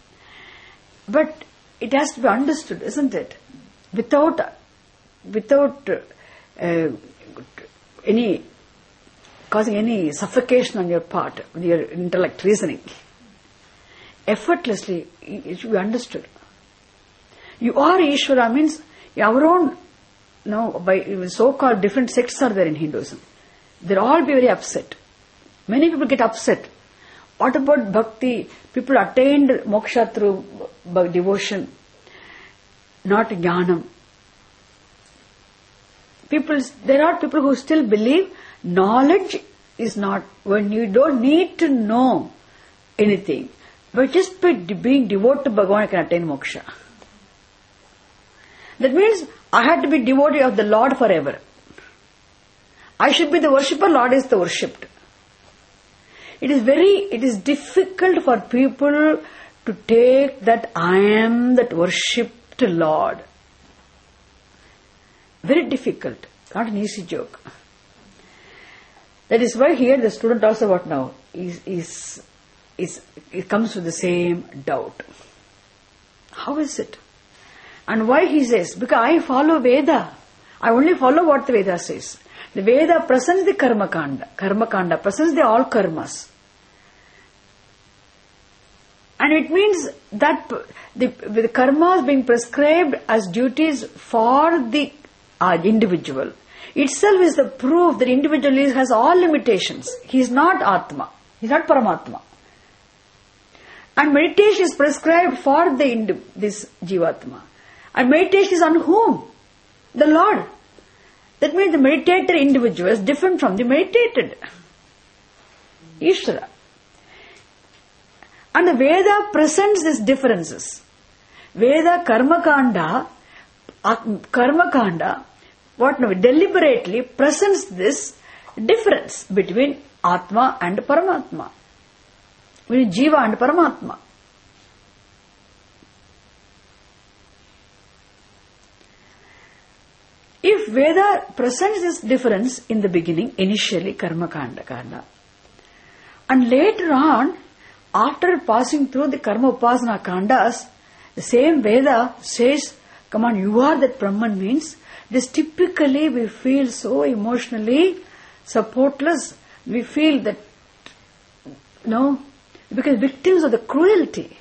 But it has to be understood, isn't it? Without, without uh, any, causing any suffocation on your part, with your intellect reasoning. Effortlessly, it should be understood. You are Ishvara means our own, no, by so-called different sects are there in Hinduism. They'll all be very upset. Many people get upset. What about bhakti? People attained moksha through devotion, not jnanam. People, there are people who still believe knowledge is not, when you don't need to know anything, but just by being devoted to Bhagavan, I can attain moksha. That means I had to be devotee of the Lord forever. I should be the worshipper, Lord is the worshipped. It is very, it is difficult for people to take that I am that worshipped Lord. Very difficult, not an easy joke. That is why here the student talks about now is is is it comes with the same doubt. How is it? And why he says, because I follow Veda. I only follow what the Veda says. The Veda presents the Karma Kanda. Karma Kanda presents the all karmas. And it means that the, the karmas being prescribed as duties for the uh, individual itself is the proof that individual is, has all limitations. He is not Atma. He is not Paramatma. And meditation is prescribed for the indi- this Jivatma. And meditation is on whom? The Lord. That means the meditated individual is different from the meditated. Ishvara. And the Veda presents these differences. Veda Karma Kanda, Karma Kanda, what now, deliberately presents this difference between Atma and Paramatma. Between Jiva and Paramatma. If Veda presents this difference in the beginning, initially Karma Kanda, Kanda, and later on, after passing through the Karma Upasana Kandas, the same Veda says, come on, you are that Brahman means, this typically we feel so emotionally supportless. We feel that, no, because victims of the cruelty.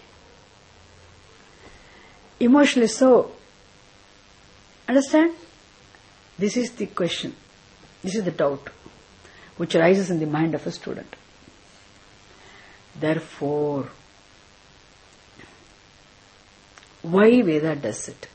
Emotionally so. Understand? This is the question. This is the doubt which arises in the mind of a student. Therefore, why Veda does it?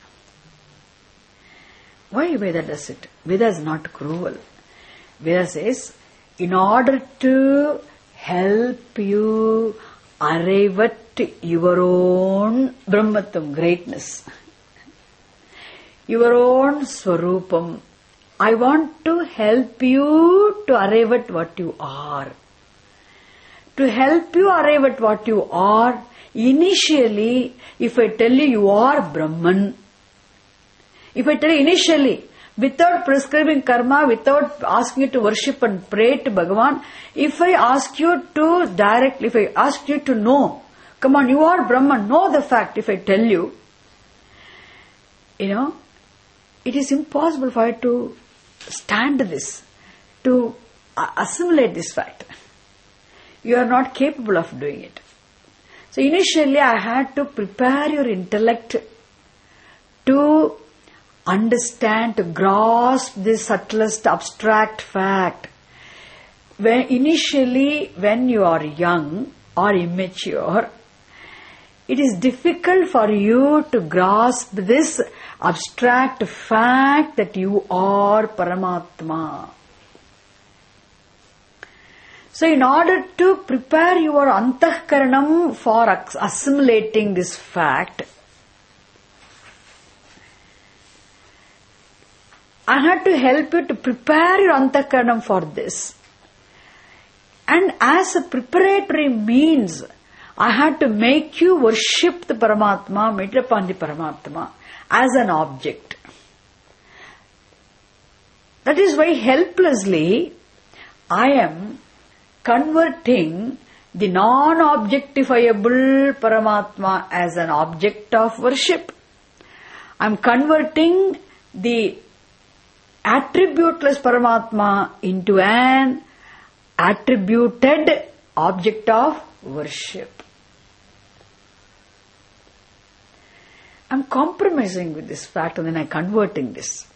Why Veda does it? Veda is not cruel. Veda says, in order to help you arrive at your own Brahmatam, greatness, your own Swarupam, I want to help you to arrive at what you are. To help you arrive at what you are, initially, if I tell you you are Brahman, if I tell you initially, without prescribing karma, without asking you to worship and pray to Bhagavan, if I ask you to directly, if I ask you to know, come on, you are Brahman, know the fact, if I tell you, you know, it is impossible for you to stand this, to assimilate this fact. You are not capable of doing it. So initially I had to prepare your intellect to understand, to grasp this subtlest abstract fact. When initially, when you are young or immature, it is difficult for you to grasp this abstract fact that you are Paramatma. So in order to prepare your antahkaranam for assimilating this fact, I had to help you to prepare your antahkaranam for this. And as a preparatory means, I had to make you worship the Paramatma, meditate upon the Paramatma as an object. That is why helplessly I am converting the non-objectifiable Paramatma as an object of worship. I am converting the attributeless Paramatma into an attributed object of worship. I am compromising with this fact and then I am converting this.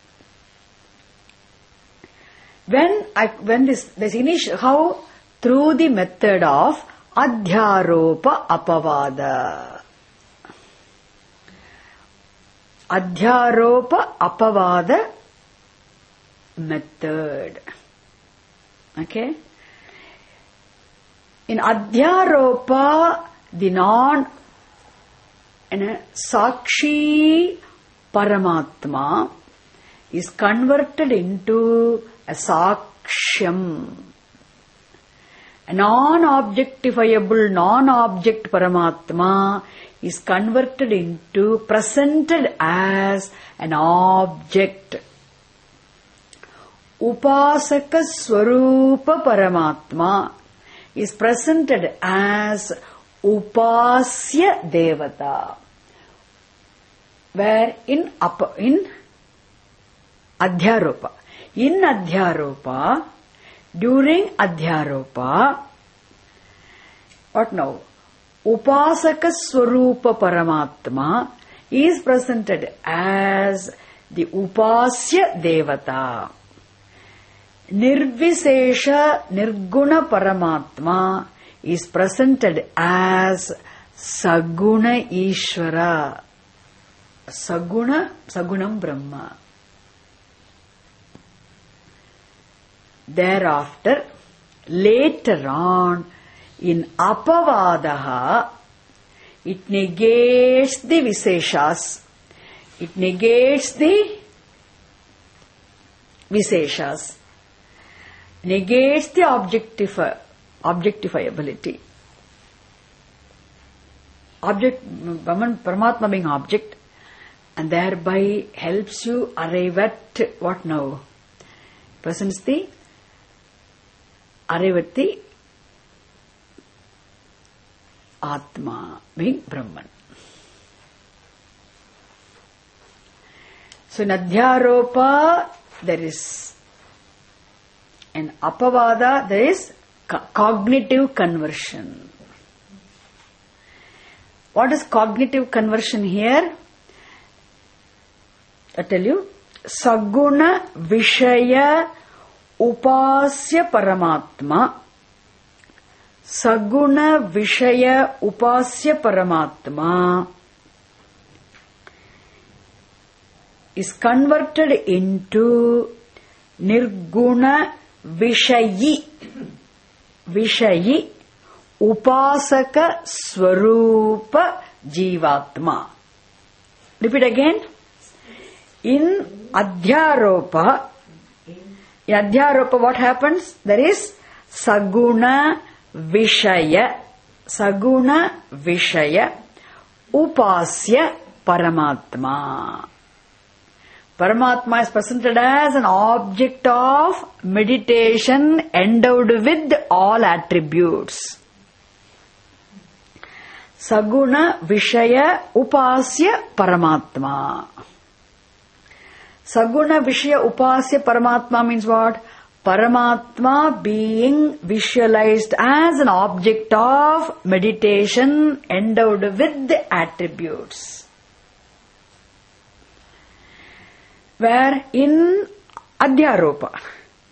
When I, when this, this initial, how? Through the method of Adhyaropa Apavada. Adhyaropa Apavada method. Okay? In Adhyaropa, the non Sakshi Paramatma is converted into a Sakshyam. A non-objectifiable, non-object Paramatma is converted into, presented as an object. Upasaka Swarupa Paramatma is presented as Upasya Devata. Where in, in Adhyaropa. In Adhyaropa, during Adhyaropa, what now? Upasaka Swarupa Paramatma is presented as the Upasya Devata. Nirvisesha Nirguna Paramatma is presented as Saguna Ishvara. Saguna, Sagunam Brahma. Thereafter, later on, in Apavadaha, it negates the Viseshas. It negates the Viseshas. Negates the objectifi- objectifiability. Object, Paramatma being object, and thereby helps you arrive at what now? Presents the arrive at the Atma being Brahman. So in Adhyaropa there is an Apavada, there is co- cognitive conversion. What is cognitive conversion here? I tell you, Saguna Vishaya Upasya Paramatma. Saguna Vishaya Upasya Paramatma is converted into Nirguna Vishayi Vishayi Upasaka Swarupa Jivatma. Repeat again. In Adhyaropa, in Adhyaropa what happens? There is Saguna Vishaya, Saguna Vishaya, Upasya Paramatma. Paramatma is presented as an object of meditation endowed with all attributes. Saguna Vishaya Upasya Paramatma. Saguna Vishaya Upasya Paramatma means what? Paramatma being visualized as an object of meditation endowed with the attributes. Where in Adhyaropa,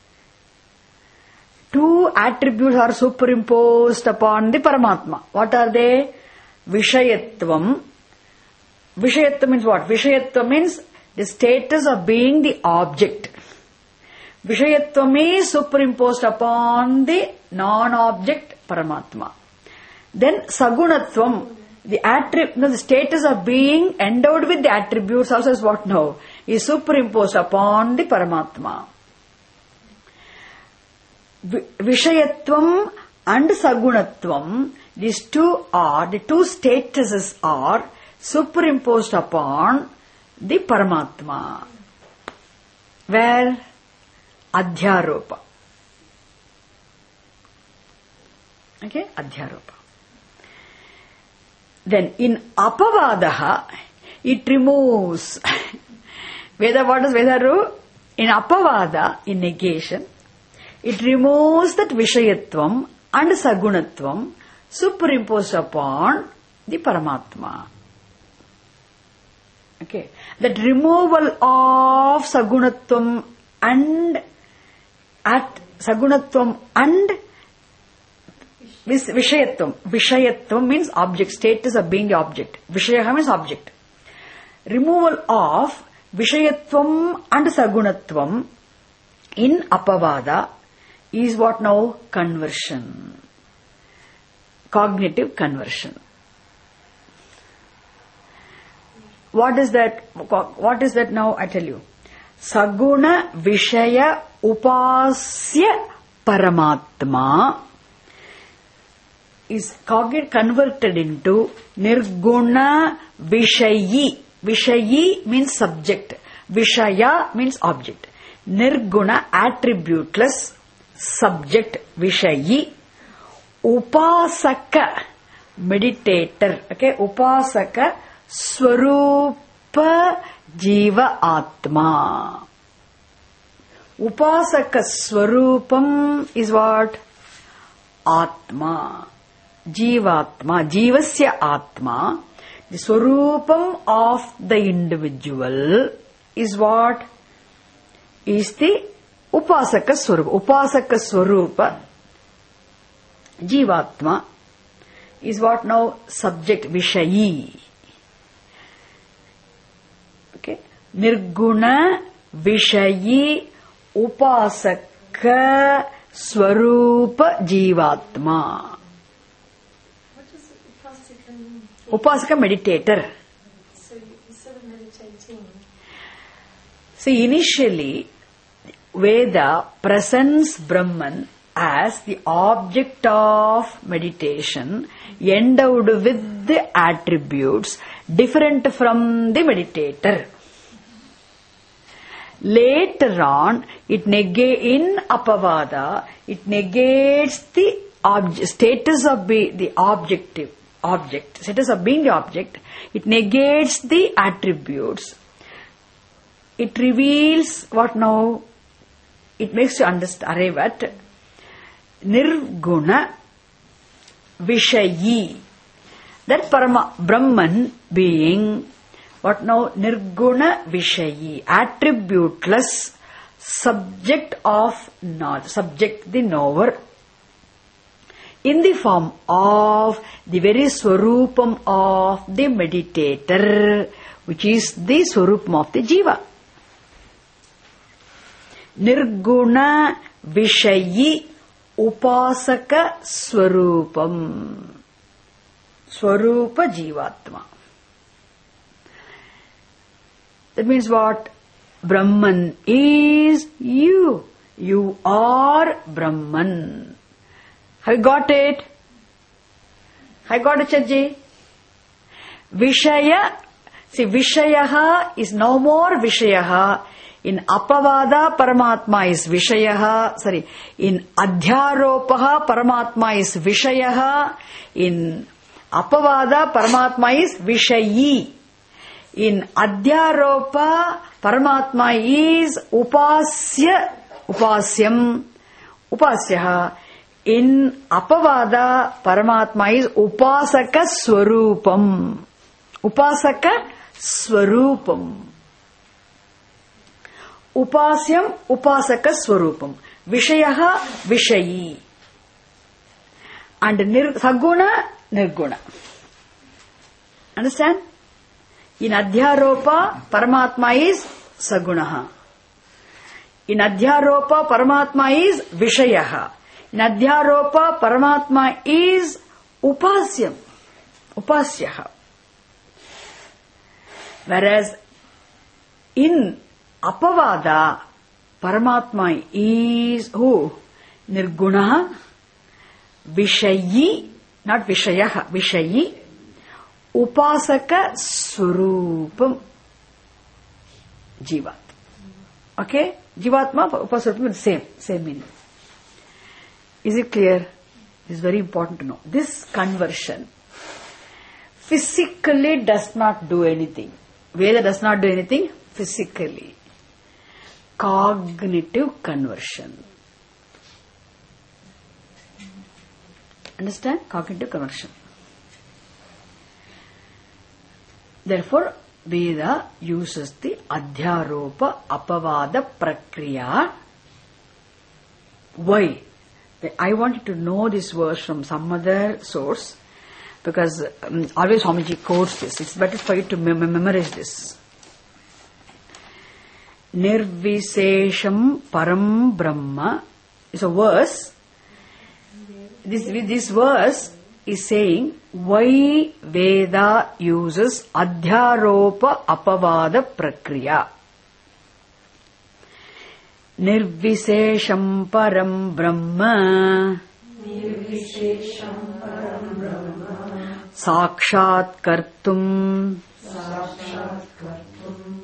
two attributes are superimposed upon the Paramatma. What are they? Vishayatvam. Vishayatvam means what? Vishayatvam means the status of being the object. Vishayatvam is superimposed upon the non-object Paramatma. Then Sagunatvam, the attrib- no, the status of being endowed with the attributes also is what now? Is superimposed upon the Paramatma. Vishayatvam and Sagunatvam, these two are, the two statuses are superimposed upon the Paramatma. Where? Adhyaropa. Okay, adhyaropa. Then in apavadaha, it removes. Veda, what does Veda do? In apavada, in negation, it removes that vishayatvam and sagunatvam superimposed upon the Paramatma. Okay. That removal of sagunatvam and at sagunatvam and vishayatvam. Vishayatvam means object, status of being the object. Vishayaha means object. Removal of vishayatvam and sagunatvam in apavada is what now? Conversion. Cognitive conversion. What is that? What is that now? I tell you. Saguna Vishaya Upasya Paramatma is converted into Nirguna Vishayi. Vishayi means subject. Vishaya means object. Nirguna attributeless subject Vishayi. Upasaka meditator. Okay, Upasaka Swarupa Jiva Atma. Upasaka Swarupam is what? Atma. Jivatma. Jivasya Atma. The Swarupam of the individual is what? Is the Upasaka Swarupa. Upasaka Swarupa Jivatma is what now? Subject Vishayi. Okay. Nirguna Vishayi Upasaka Swarupa Jivatma. What does Upasaka mean? Upasaka meditator. So instead of meditating. See, initially Veda presents Brahman as the object of meditation, endowed with the attributes different from the meditator. Later on, it nega- in apavada, it negates the obj- status of be- the objective object, status of being the object. It negates the attributes. It reveals what now? It makes you understand, arrive at Nirguna Vishayi. That Parama Brahman being what now? Nirguna Vishayi. Attributeless subject of knowledge. Subject the knower. In the form of the very Swarupam of the meditator, which is the Swarupam of the Jiva. Nirguna Vishayi Upasaka Swarupam. Swarupa Jivatma. That means what? Brahman is you. You are Brahman. Have you got it? Have you got it, Chaji? Vishaya. See, Vishayaha is no more Vishayaha. In Apavada, Paramatma is Vishayaha. Sorry. In Adhyaropaha, Paramatma is Vishayaha. In Apavada, Paramatma is Vishayi. In Adhyaropa, Paramatma is Upasya, Upasyam, Upasyaha. In Apavada, Paramatma is Upasaka Swarupam. Upasaka Swarupam. Upasyam Upasaka Swarupam. Vishayaha Vishayi. And nir, Saguna Nirguna. Understand? In Adhyaropa, Paramatma is Sagunaha. In Adhyaropa, Paramatma is Vishayaha. In Adhyaropa, Paramatma is Upasyam. Upasyaha. Whereas in Apavada, Paramatma is who? Nirgunaha, Vishayi, not Vishayaha, Vishayi, Upasaka Surupam, Jivat. Okay? Jivatma, Upasarupam, same, same meaning. Is it clear? This is very important to know. This conversion physically does not do anything. Veda does not do anything physically. Cognitive conversion. Understand? Cognitive conversion. Therefore, Veda uses the Adhyaropa Apavada Prakriya. Why? I wanted to know this verse from some other source, because um, always Swamiji quotes this. It's better for you to mem- memorize this. Nirvisesham Param Brahma is a verse. This, this verse is saying why Veda uses Adhyaropa Apavada Prakriya. Nirvisesham Param Brahma Nirvisesham Param Brahma Sakshat Kartum Sakshat Kartum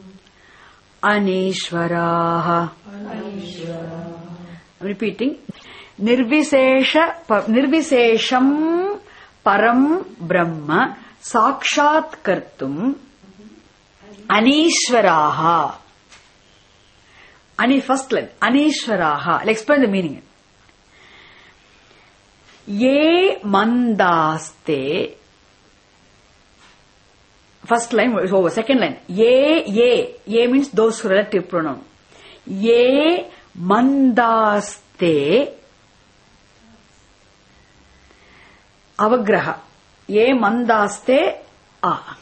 Anishvaraha Anishvaraha. I'm repeating. Nirvisesha Nirvisesham Param Brahma Sakshat Kartum Anishvaraha. Ani first line. Anishvaraha. I'll explain the meaning. Ye mandaste. First line is over. Second line. Ye, ye. Ye means those relative pronoun. Ye mandaste. Avagraha. Ye mandaste. Ah.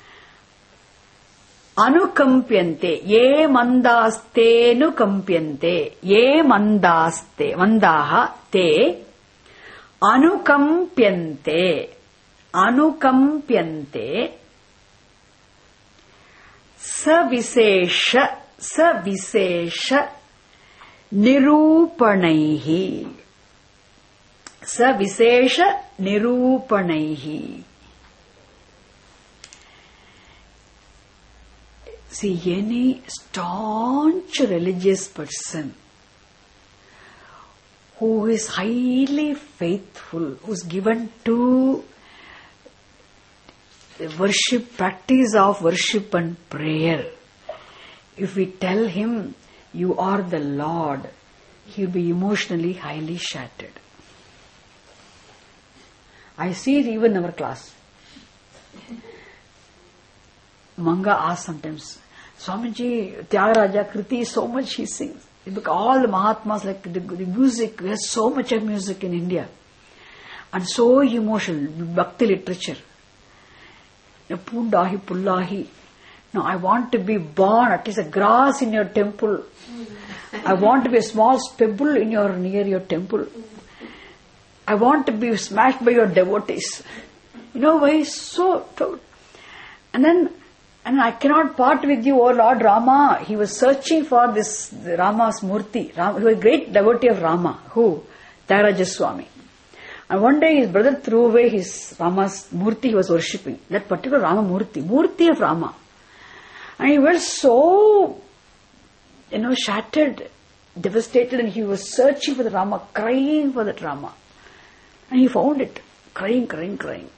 Anukampyante. Ye mandaste nukampyante. Ye mandaste. Mandaha te. Anukampyante. Anukampyante. Savisesha. Savisesha. Nirupanaihi. Savisesha. Nirupanaihi. See, any staunch religious person who is highly faithful, who is given to worship, practice of worship and prayer, if we tell him, you are the Lord, he will be emotionally highly shattered. I see it even in our class. Manga asks sometimes, Swamiji, Tyagaraja, Kriti, so much he sings. Because all the Mahatmas, like the, the music, there's so much of music in India. And so emotional, Bhakti literature. Pundahi, Pullahi. No, I want to be born, at least a grass in your temple. I want to be a small pebble in your, near your temple. I want to be smashed by your devotees. You know why? So, and then, and I cannot part with you, O Lord Rama. He was searching for this Rama's Murti. Rama, he was a great devotee of Rama. Who? Tyagaraja Swami. And one day his brother threw away his Rama's Murti he was worshipping. That particular Rama Murti. Murti of Rama. And he was so, you know, shattered, devastated, and he was searching for the Rama, crying for that Rama. And he found it. Crying, crying, crying.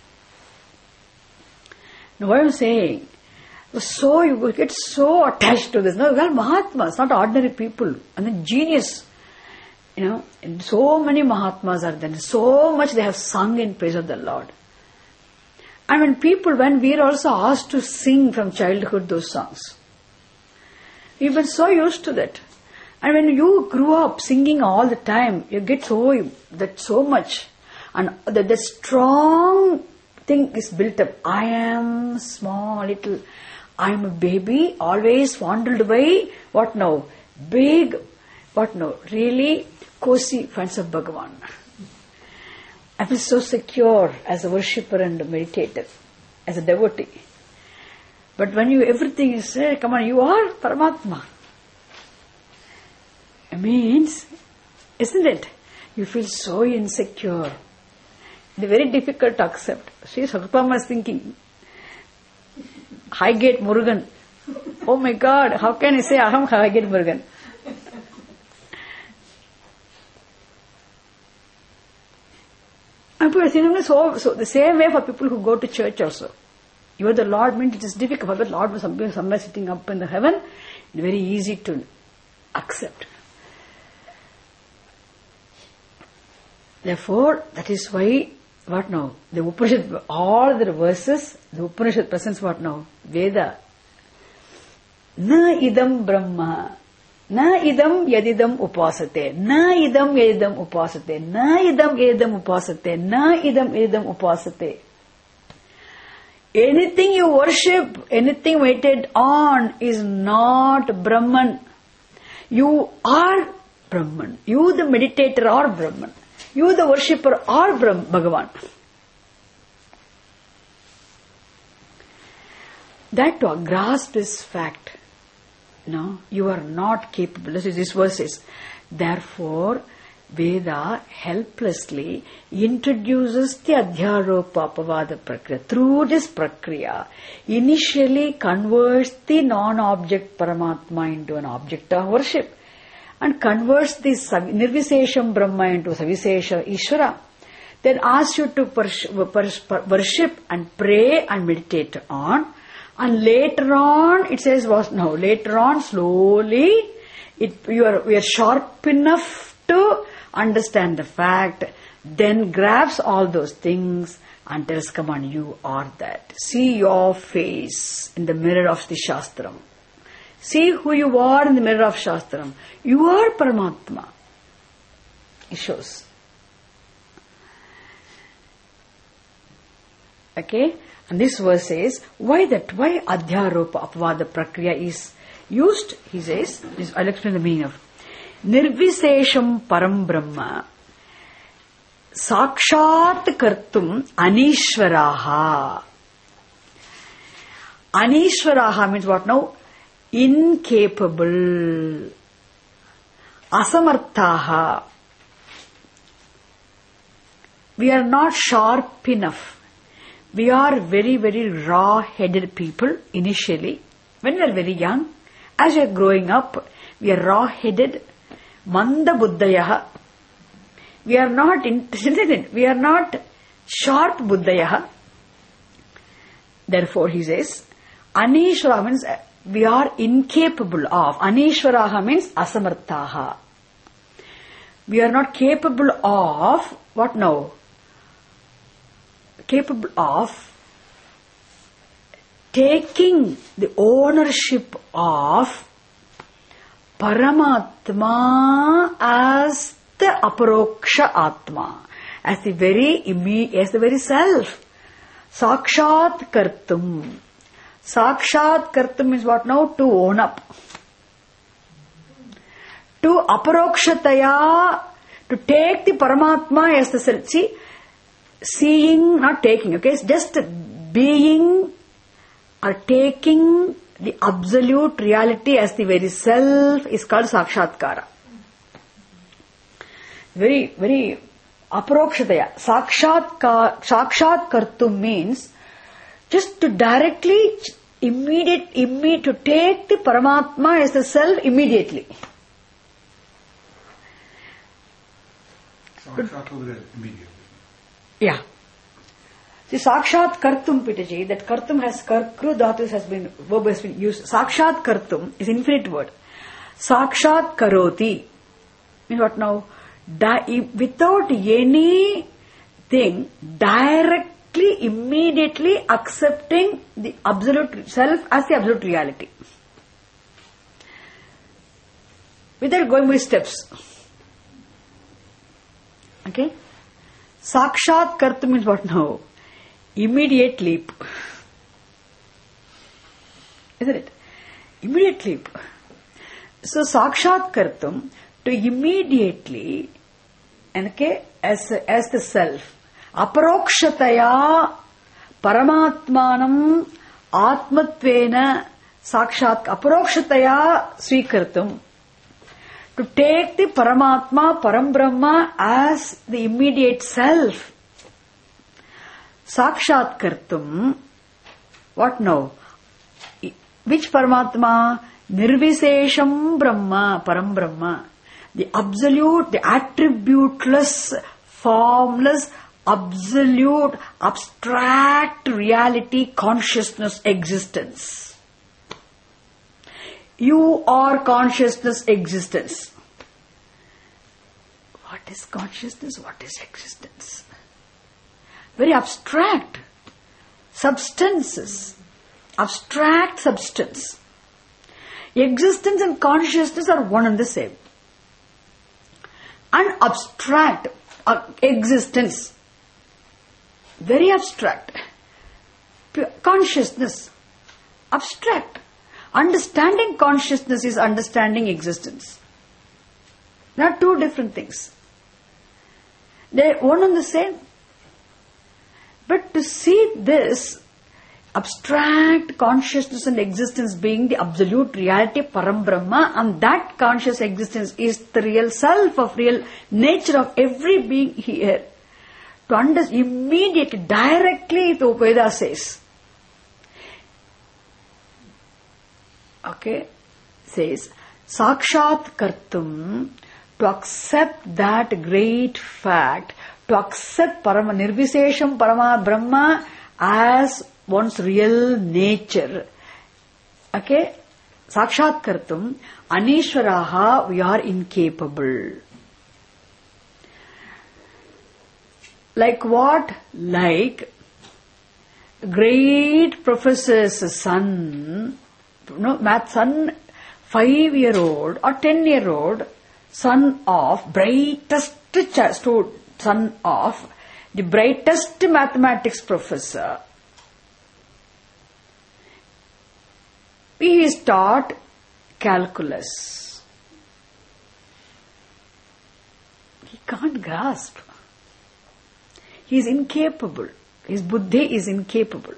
Now what I'm saying, so you get so attached to this. No, well, Mahatmas, not ordinary people. And then genius. You know, and so many Mahatmas are there. So much they have sung in praise of the Lord. And when people, when we are also asked to sing from childhood those songs, we've been so used to that. And when you grew up singing all the time, you get so, that so much. And that, that strong thing is built up. I am small, little. I am a baby, always wandered by, what now? Big, what now? Really cozy friends of Bhagavan. I feel so secure as a worshipper and a meditator, as a devotee. But when you, everything is said, come on, you are Paramatma. It means, isn't it? You feel so insecure. It's very difficult to accept. Sri Sarupama is thinking, Highgate Murugan. Oh my God, how can I say Aham Highgate Murugan? And people think, so, so the same way for people who go to church also. You are the Lord means it is difficult. But Lord was somewhere, somewhere sitting up in the heaven. Very easy to accept. Therefore, that is why, what now? The Upanishad, all the verses, the Upanishad presents what now? Veda. Na idam brahma. Na idam yadidam upasate. Na idam yadidam upasate. Na idam yadidam upasate. Na idam yadidam upasate. Anything you worship, anything waited on is not Brahman. You are Brahman. You the meditator are Brahman. You the worshipper are Brahm, Bhagavan. That to grasp this fact, no, you are not capable. This is this verse says, therefore, Veda helplessly introduces the Adhyaropa Apavada Prakriya. Through this Prakriya, initially converts the non-object Paramatma into an object of worship and converts the Nirvisesham Brahma into Savisesha Ishvara. Then asks you to worship and pray and meditate on. And later on, it says, was now, later on, slowly, it, you are, we are sharp enough to understand the fact, then grabs all those things and tells, come on, you are that. See your face in the mirror of the Shastram. See who you are in the mirror of Shastram. You are Paramatma. It shows. Okay? And this verse says, why that? Why Adhyaropa Apavada Prakriya is used? He says, this, I'll explain the meaning of Nirvisesham Param Brahma Sakshat Kartum Anishvaraha. Anishvaraha means what now? Incapable. Asamarthaha. We are not sharp enough. We are very, very raw-headed people initially. When we are very young, as we are growing up, we are raw-headed, manda buddhayaha. We are not intelligent. We are not sharp buddhayaha. Therefore, he says, Anishvaraha means we are incapable of. Anishvaraha means asamarthaha. We are not capable of, what now? Capable of taking the ownership of Paramatma as the Aparoksha Atma, as the very imme- as the very self. Sakshat Kartum. Sakshat Kartum means what now? To own up. To Aparokshataya, to take the Paramatma as the self. See, seeing, not taking, okay? It's just being or taking the absolute reality as the very self is called Sakshatkara. Very, very Aparokshataya. Sakshat, Sakshat Kartum means just to directly, immediate, immediate, to take the Paramatma as the self immediately. Sakshat over there, immediately. Yeah. See, Sakshat Kartum, Pitaji, that Kartum has, kar, Kru Dhatus has been, verb has been used. Sakshat Kartum is infinite word. Sakshat Karoti means what now? Di- without anything, directly, immediately accepting the absolute self as the absolute reality. Without going with steps. Okay? Sakshat Kartum means what now? Immediate leap. Isn't it? Immediate leap. So Sakshat Kartum, to immediately, okay, as, as the self, Aparokshataya Paramatmanam Atmatvena Sakshat Aparokshataya Swikartum. To take the Paramatma, Parambrahma as the immediate self. Sakshat Kartum, what now? Which Paramatma? Nirvisesham Brahma, Parambrahma. The absolute, the attributeless, formless, absolute, abstract reality, consciousness, existence. You are consciousness, existence. What is consciousness? What is existence? Very abstract. Substances. Abstract substance. Existence and consciousness are one and the same. And abstract uh, existence. Very abstract. Pure consciousness. Abstract. Understanding consciousness is understanding existence. They are two different things. They are one and the same. But to see this abstract consciousness and existence being the absolute reality, Param Brahma, and that conscious existence is the real self of real nature of every being here. To understand immediately, directly, the Veda says. Okay, says, Sakshat Kartum, to accept that great fact, to accept Parama, Nirvisesham Parama Brahma as one's real nature. Okay, Sakshat Kartum, Anishwaraha, we are incapable. Like what? Like great professor's son, no, math son, five-year-old or ten-year-old son of brightest child, son of the brightest mathematics professor. He is taught calculus. He can't grasp. He is incapable. His buddhi is incapable.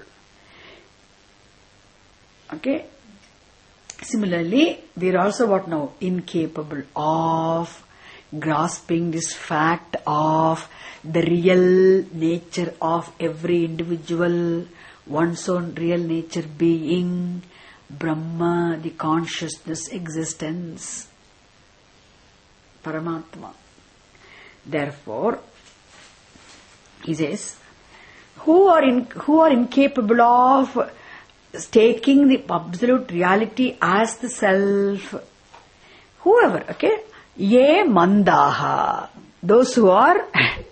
Okay? Similarly, we are also what now? Incapable of grasping this fact of the real nature of every individual, one's own real nature being, Brahma, the consciousness, existence, Paramatma. Therefore, he says, who are in, who are incapable of taking the absolute reality as the self? Whoever, okay? Ye mandaha. Those who are,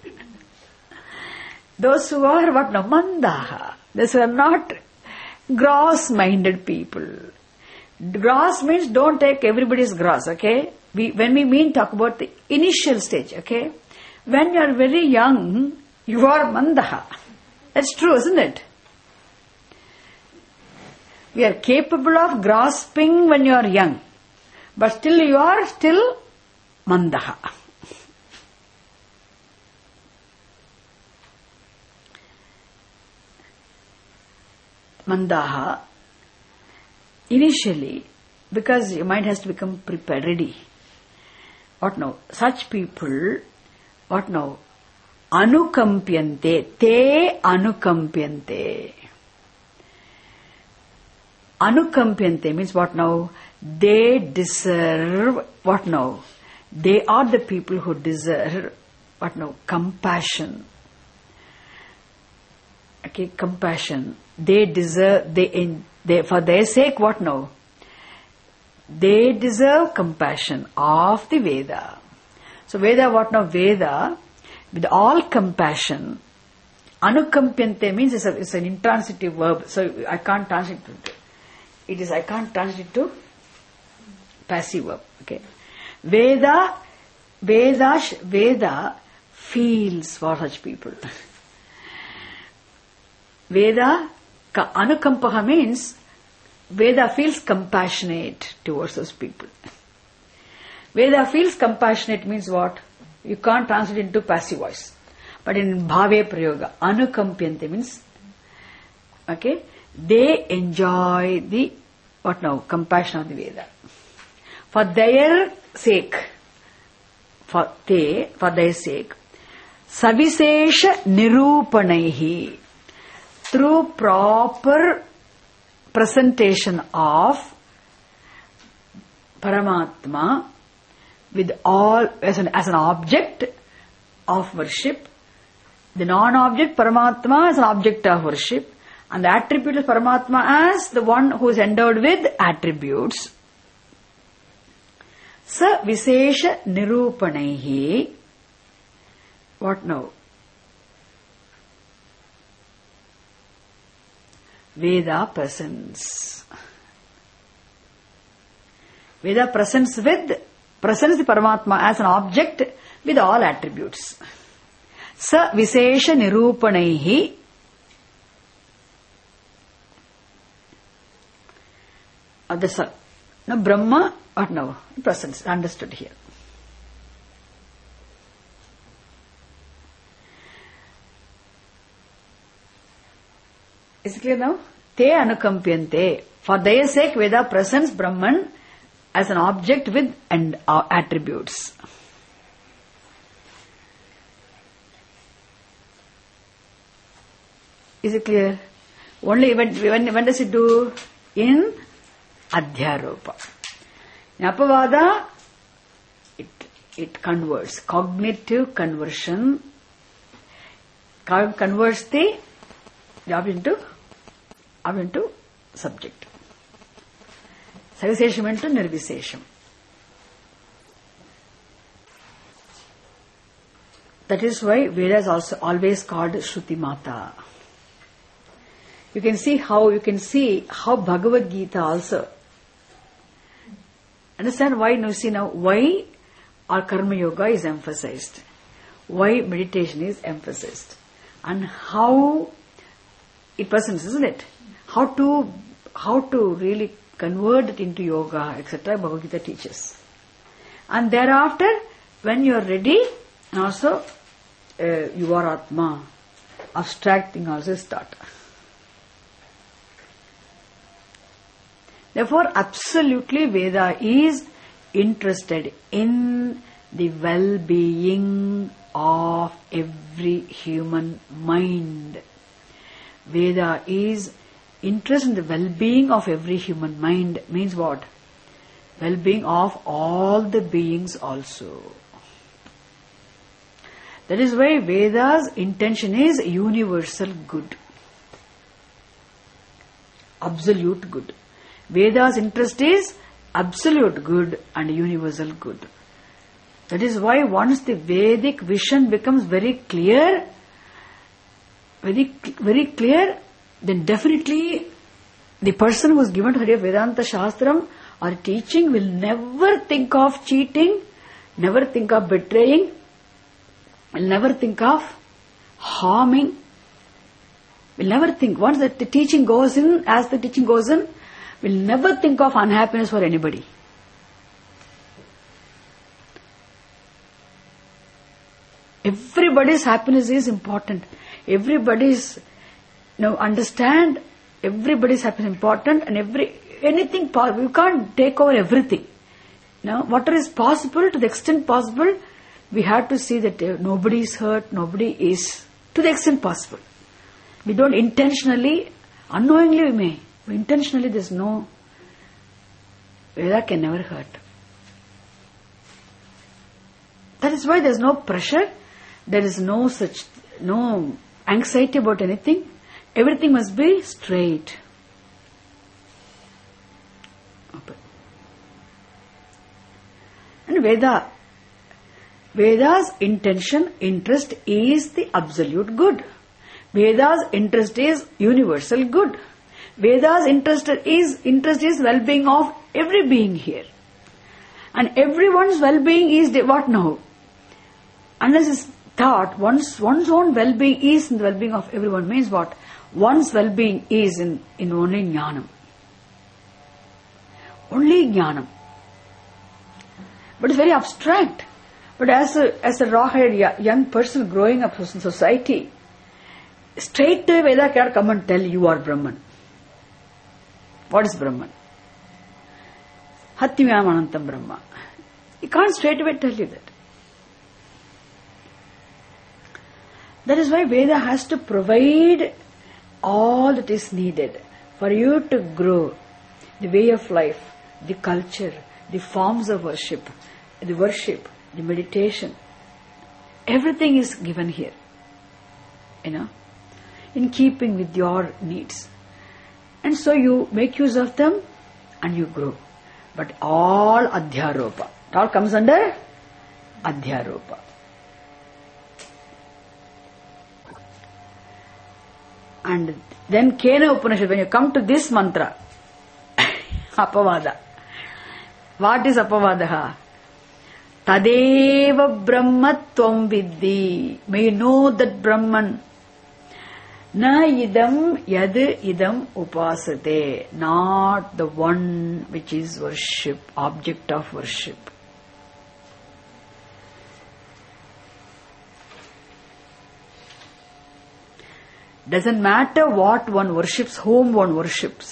those who are what now? Mandaha. Those who are not gross-minded people. Gross means don't take everybody's gross, okay? We, when we mean talk about the initial stage, okay? When you are very young, you are mandaha. That's true, isn't it? We are capable of grasping when you are young. But still you are still mandaha. Mandaha, initially, because your mind has to become prepared, ready. What now? Such people, what now? Anukampyante, te anukampyante. Anukampyante means what now? They deserve, what now? They are the people who deserve, what now? Compassion. Okay, compassion. They deserve, they, in, they, for their sake, what now? They deserve compassion of the Veda. So Veda, what now? Veda, with all compassion, anukampyante means it's, a, it's an intransitive verb, so I can't translate it. It is, I can't translate it to passive verb, okay. Veda, Veda, Veda feels for such people. Veda, anukampaha means Veda feels compassionate towards those people. Veda feels compassionate means what? You can't translate into passive voice. But in bhave prayoga, anukampyante means, okay, they enjoy the, what now, compassion of the Veda. For their sake, for they, for their sake, savisesha nirupanaihi, through proper presentation of Paramatma with all, as an, as an object of worship, The non-object Paramatma as an object of worship, and the attribute of Paramatma as the one who is endowed with attributes. Sa Visesha Nirupanaihi. What now? Veda presents. Veda presents with, presents the Paramatma as an object with all attributes. Sa Visesha Nirupanaihi. Of the Sa. Now Brahma, or no, presence, understood here. Is it clear now? Te anukampyante. For their sake, Veda presents Brahman as an object with and uh, attributes. Is it clear? Only when, when, when does it do? In Adhyaropa. In Apavada, it, it converts. Cognitive conversion converts the object into, object into subject. Savisesham into Nirvisesham. That is why Veda is also always called Shruti Mata. You can see how, you can see how Bhagavad Gita also. Understand why, now see now, why our Karma Yoga is emphasized. Why meditation is emphasized. And how it presents, isn't it? How to, how to really convert it into yoga, et cetera. Bhagavad Gita teaches. And thereafter, when you are ready, also, uh, you are Atma. Abstract thing also start. Therefore, absolutely Veda is interested in the well-being of every human mind. Veda is interested in the well-being of every human mind. Means what? Well-being of all the beings also. That is why Veda's intention is universal good. Absolute good. Veda's interest is absolute good and universal good. That is why once the Vedic vision becomes very clear, very very clear, then definitely the person who is given to study Vedanta Shastram or teaching will never think of cheating, never think of betraying, will never think of harming, will never think. Once the, the teaching goes in, as the teaching goes in, will never think of unhappiness for anybody. Everybody's happiness is important. Everybody's, you know, understand everybody's happiness is important, and every anything possible. You can't take over everything. Now, whatever is possible, to the extent possible, we have to see that uh, nobody is hurt, nobody is, to the extent possible. We don't intentionally, unknowingly we may. Intentionally there is no, Veda can never hurt. That is why there is no pressure, there is no such, no anxiety about anything. Everything must be straight. Open. And Veda, Veda's intention, interest is the absolute good. Veda's interest is universal good. Veda's interest is interest is well-being of every being here. And everyone's well-being is the, what now? Unless it's thought, one's, one's own well-being is in the well-being of everyone. Means what? One's well-being is in, in only jnanam. Only jnanam. But it's very abstract. But as a, as a raw-haired young person growing up in society, straight away Veda cannot come and tell you are Brahman. What is Brahman? Hatyam Anantam Brahma. He can't straight away tell you that. That is why Veda has to provide all that is needed for you to grow. The way of life, the culture, the forms of worship, the worship, the meditation. Everything is given here. you know, in keeping with your needs. And so you make use of them and you grow. But all adhyaropa. It all comes under adhyaropa. And then Kena Upanishad, when you come to this mantra, apavada. What is apavadaha? Tadeva Brahma Tvam Viddhi. May you know that Brahman. Na idam yad idam upasate. Not the one which is worship, object of worship. Doesn't matter what one worships, whom one worships.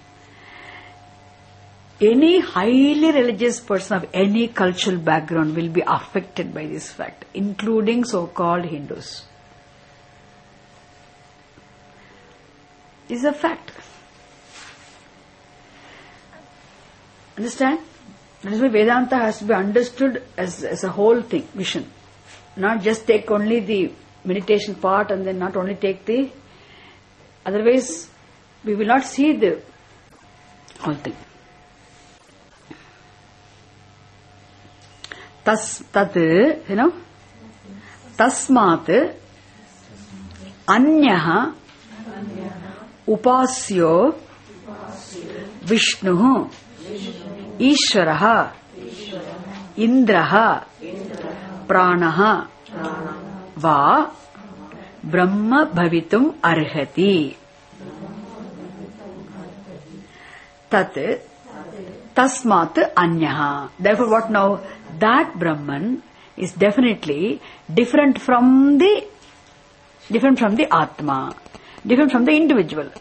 Any highly religious person of any cultural background will be affected by this fact, including so-called Hindus. It's a fact. Understand? That is why Vedanta has to be understood as, as a whole thing, vision. Not just take only the meditation part and then not only take the... Otherwise, we will not see the whole thing. Tas, tat, you know, tasmat, anyaha, upasyo, Vishnu, Ishvaraha, Indraha, Pranaha, Va, Brahma Bhavitum Arhati. Tat, tasmat anyaha. Therefore, what now? That Brahman is definitely different from the different from the Atma, different from the individual.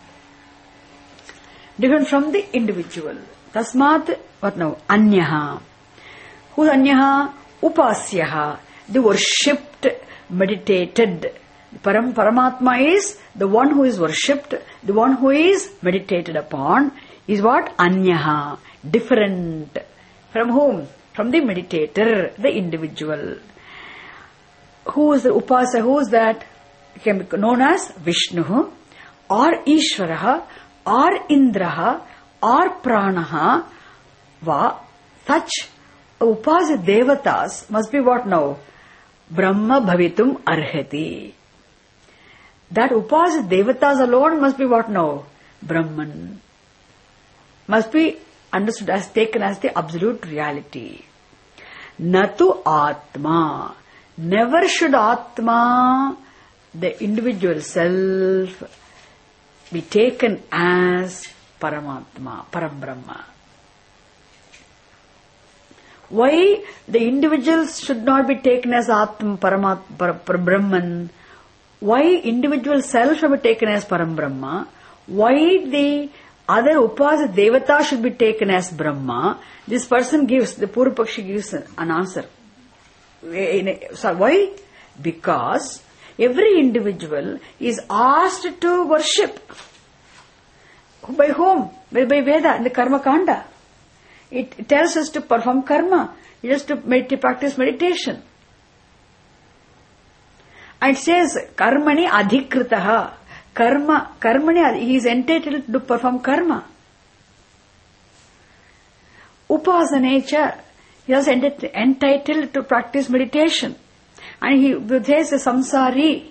Different from the individual. Tasmat, what now? Anyaha. Who's Anyaha? Upasyaha. The worshipped, meditated. Param, Paramatma is the one who is worshipped, the one who is meditated upon, is what? Anyaha. Different. From whom? From the meditator, the individual. Who is the Upasa? Who is that? It can be known as Vishnu, or Ishvaraha, or Indraha, or Pranaha. Va. Such Upasa Devatas must be what now? Brahma Bhavitum Arhati. That Upasa Devatas alone must be what now? Brahman. Must be understood as, taken as the absolute reality. Natu Atma. Never should Atma, the individual self, be taken as Paramatma, Parambrahma. Why the individuals should not be taken as Atma, Paramat, Par, Par, Brahman? Why individual self should be taken as Parambrahma? Why the other Upasa Devata should be taken as Brahma? This person gives, the Purupakshi gives an answer. So why? Because every individual is asked to worship. By whom? By, by Veda, in the Karma Kanda. It, it tells us to perform karma. It is to, med- to practice meditation. And it says, Karmani adhikritaha. Karma, karmani, he is entitled to perform karma. Upasanecha, he is entitled to practice meditation. And he says a samsari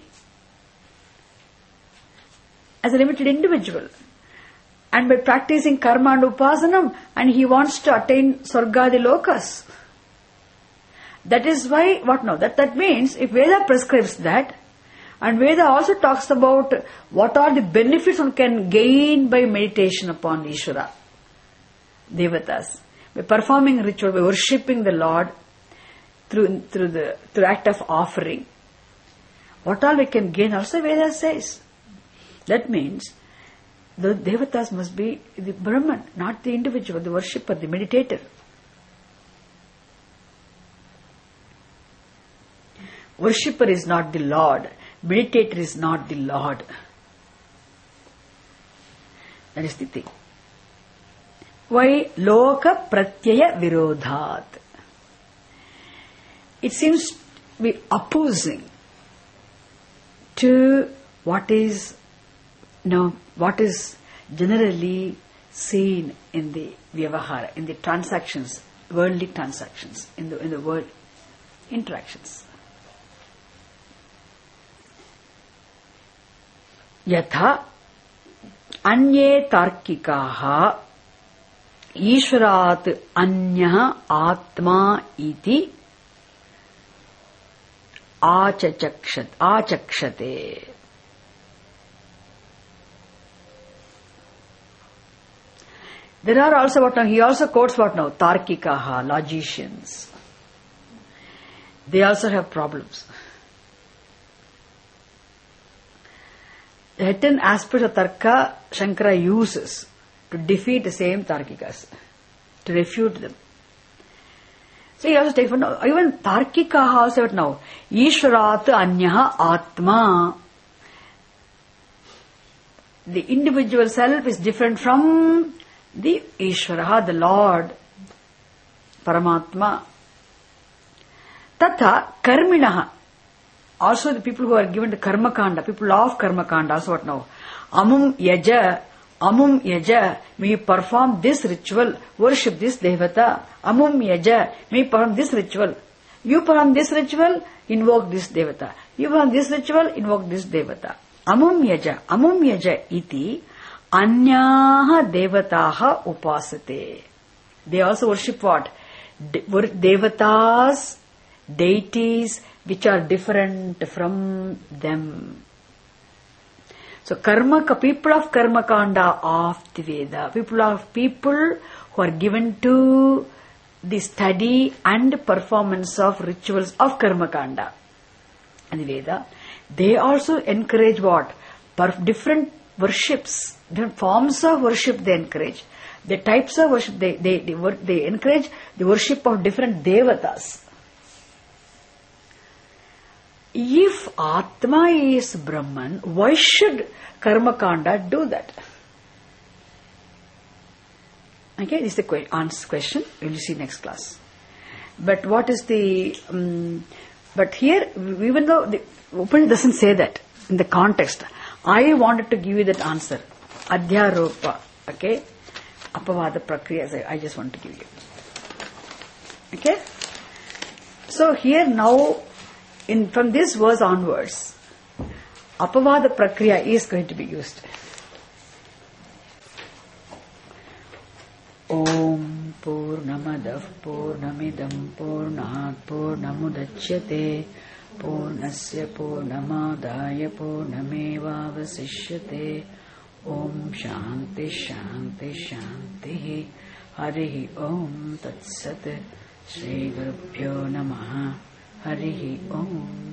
as a limited individual. And by practicing karma and upasanam, and he wants to attain Swargadi Lokas. That is why, what now? That, that means, if Veda prescribes that, and Veda also talks about what are the benefits one can gain by meditation upon Ishvara, Devatas, by performing ritual, by worshipping the Lord through, through the through act of offering. What all we can gain also Veda says. That means, the Devatas must be the Brahman, not the individual, the worshipper, the meditator. Worshipper is not the Lord. Meditator is not the Lord. That is the thing. Why? Loka pratyaya virodhat. It seems to be opposing to what is, you know, what is generally seen in the vyavahara, in the transactions, worldly transactions, in the in the world interactions. Yatha anye tarkikaha Ishvarat anya atma iti achachakshat achakshate. There are also what now, he also quotes what now, Tarkikaha, logicians. They also have problems. Certain aspects of Tarka Shankara uses to defeat the same Tarkikas, to refute them. So he also takes one now, even Tarkikaha also what now, Ishvarat anyaha atma. The individual self is different from the Ishvaraha, the Lord, Paramatma. Tatha karminaha. Also the people who are given the karma kanda, people of karma kanda, also what now? Amum yaja, amum yaja, may you perform this ritual, worship this devata. Amum yaja, may you perform this ritual. You perform this ritual, invoke this devata. You perform this ritual, invoke this devata. Amum yaja, amum yaja iti anyaha devataha upasate. They also worship what? De- devatas, deities, which are different from them. So karma, people of karma kanda of the Veda, people of people who are given to the study and performance of rituals of karma kanda and the Veda, they also encourage what? Per- different worships, different forms of worship they encourage. The types of worship, they, they, they, they encourage the worship of different devatas. If Atma is Brahman, why should Karma Kanda do that? Okay, this is the que- answer question. We will see next class. But what is the... Um, but here, even though the Upanishad doesn't say that in the context, I wanted to give you that answer. Adhyaropa. Okay? Apavada Prakriya. I just want to give you. Okay? So here now... In, from this verse onwards, Apavada Prakriya is going to be used. Om Purnamadav Purnamidam Purnat Purnamudachyate Purnasya Purnamadaya Purnameva Vasishyate Om Shanti Shanti Shanti Harihi Om Tat Sat Shri Gurubhyo Namaha Harihi Om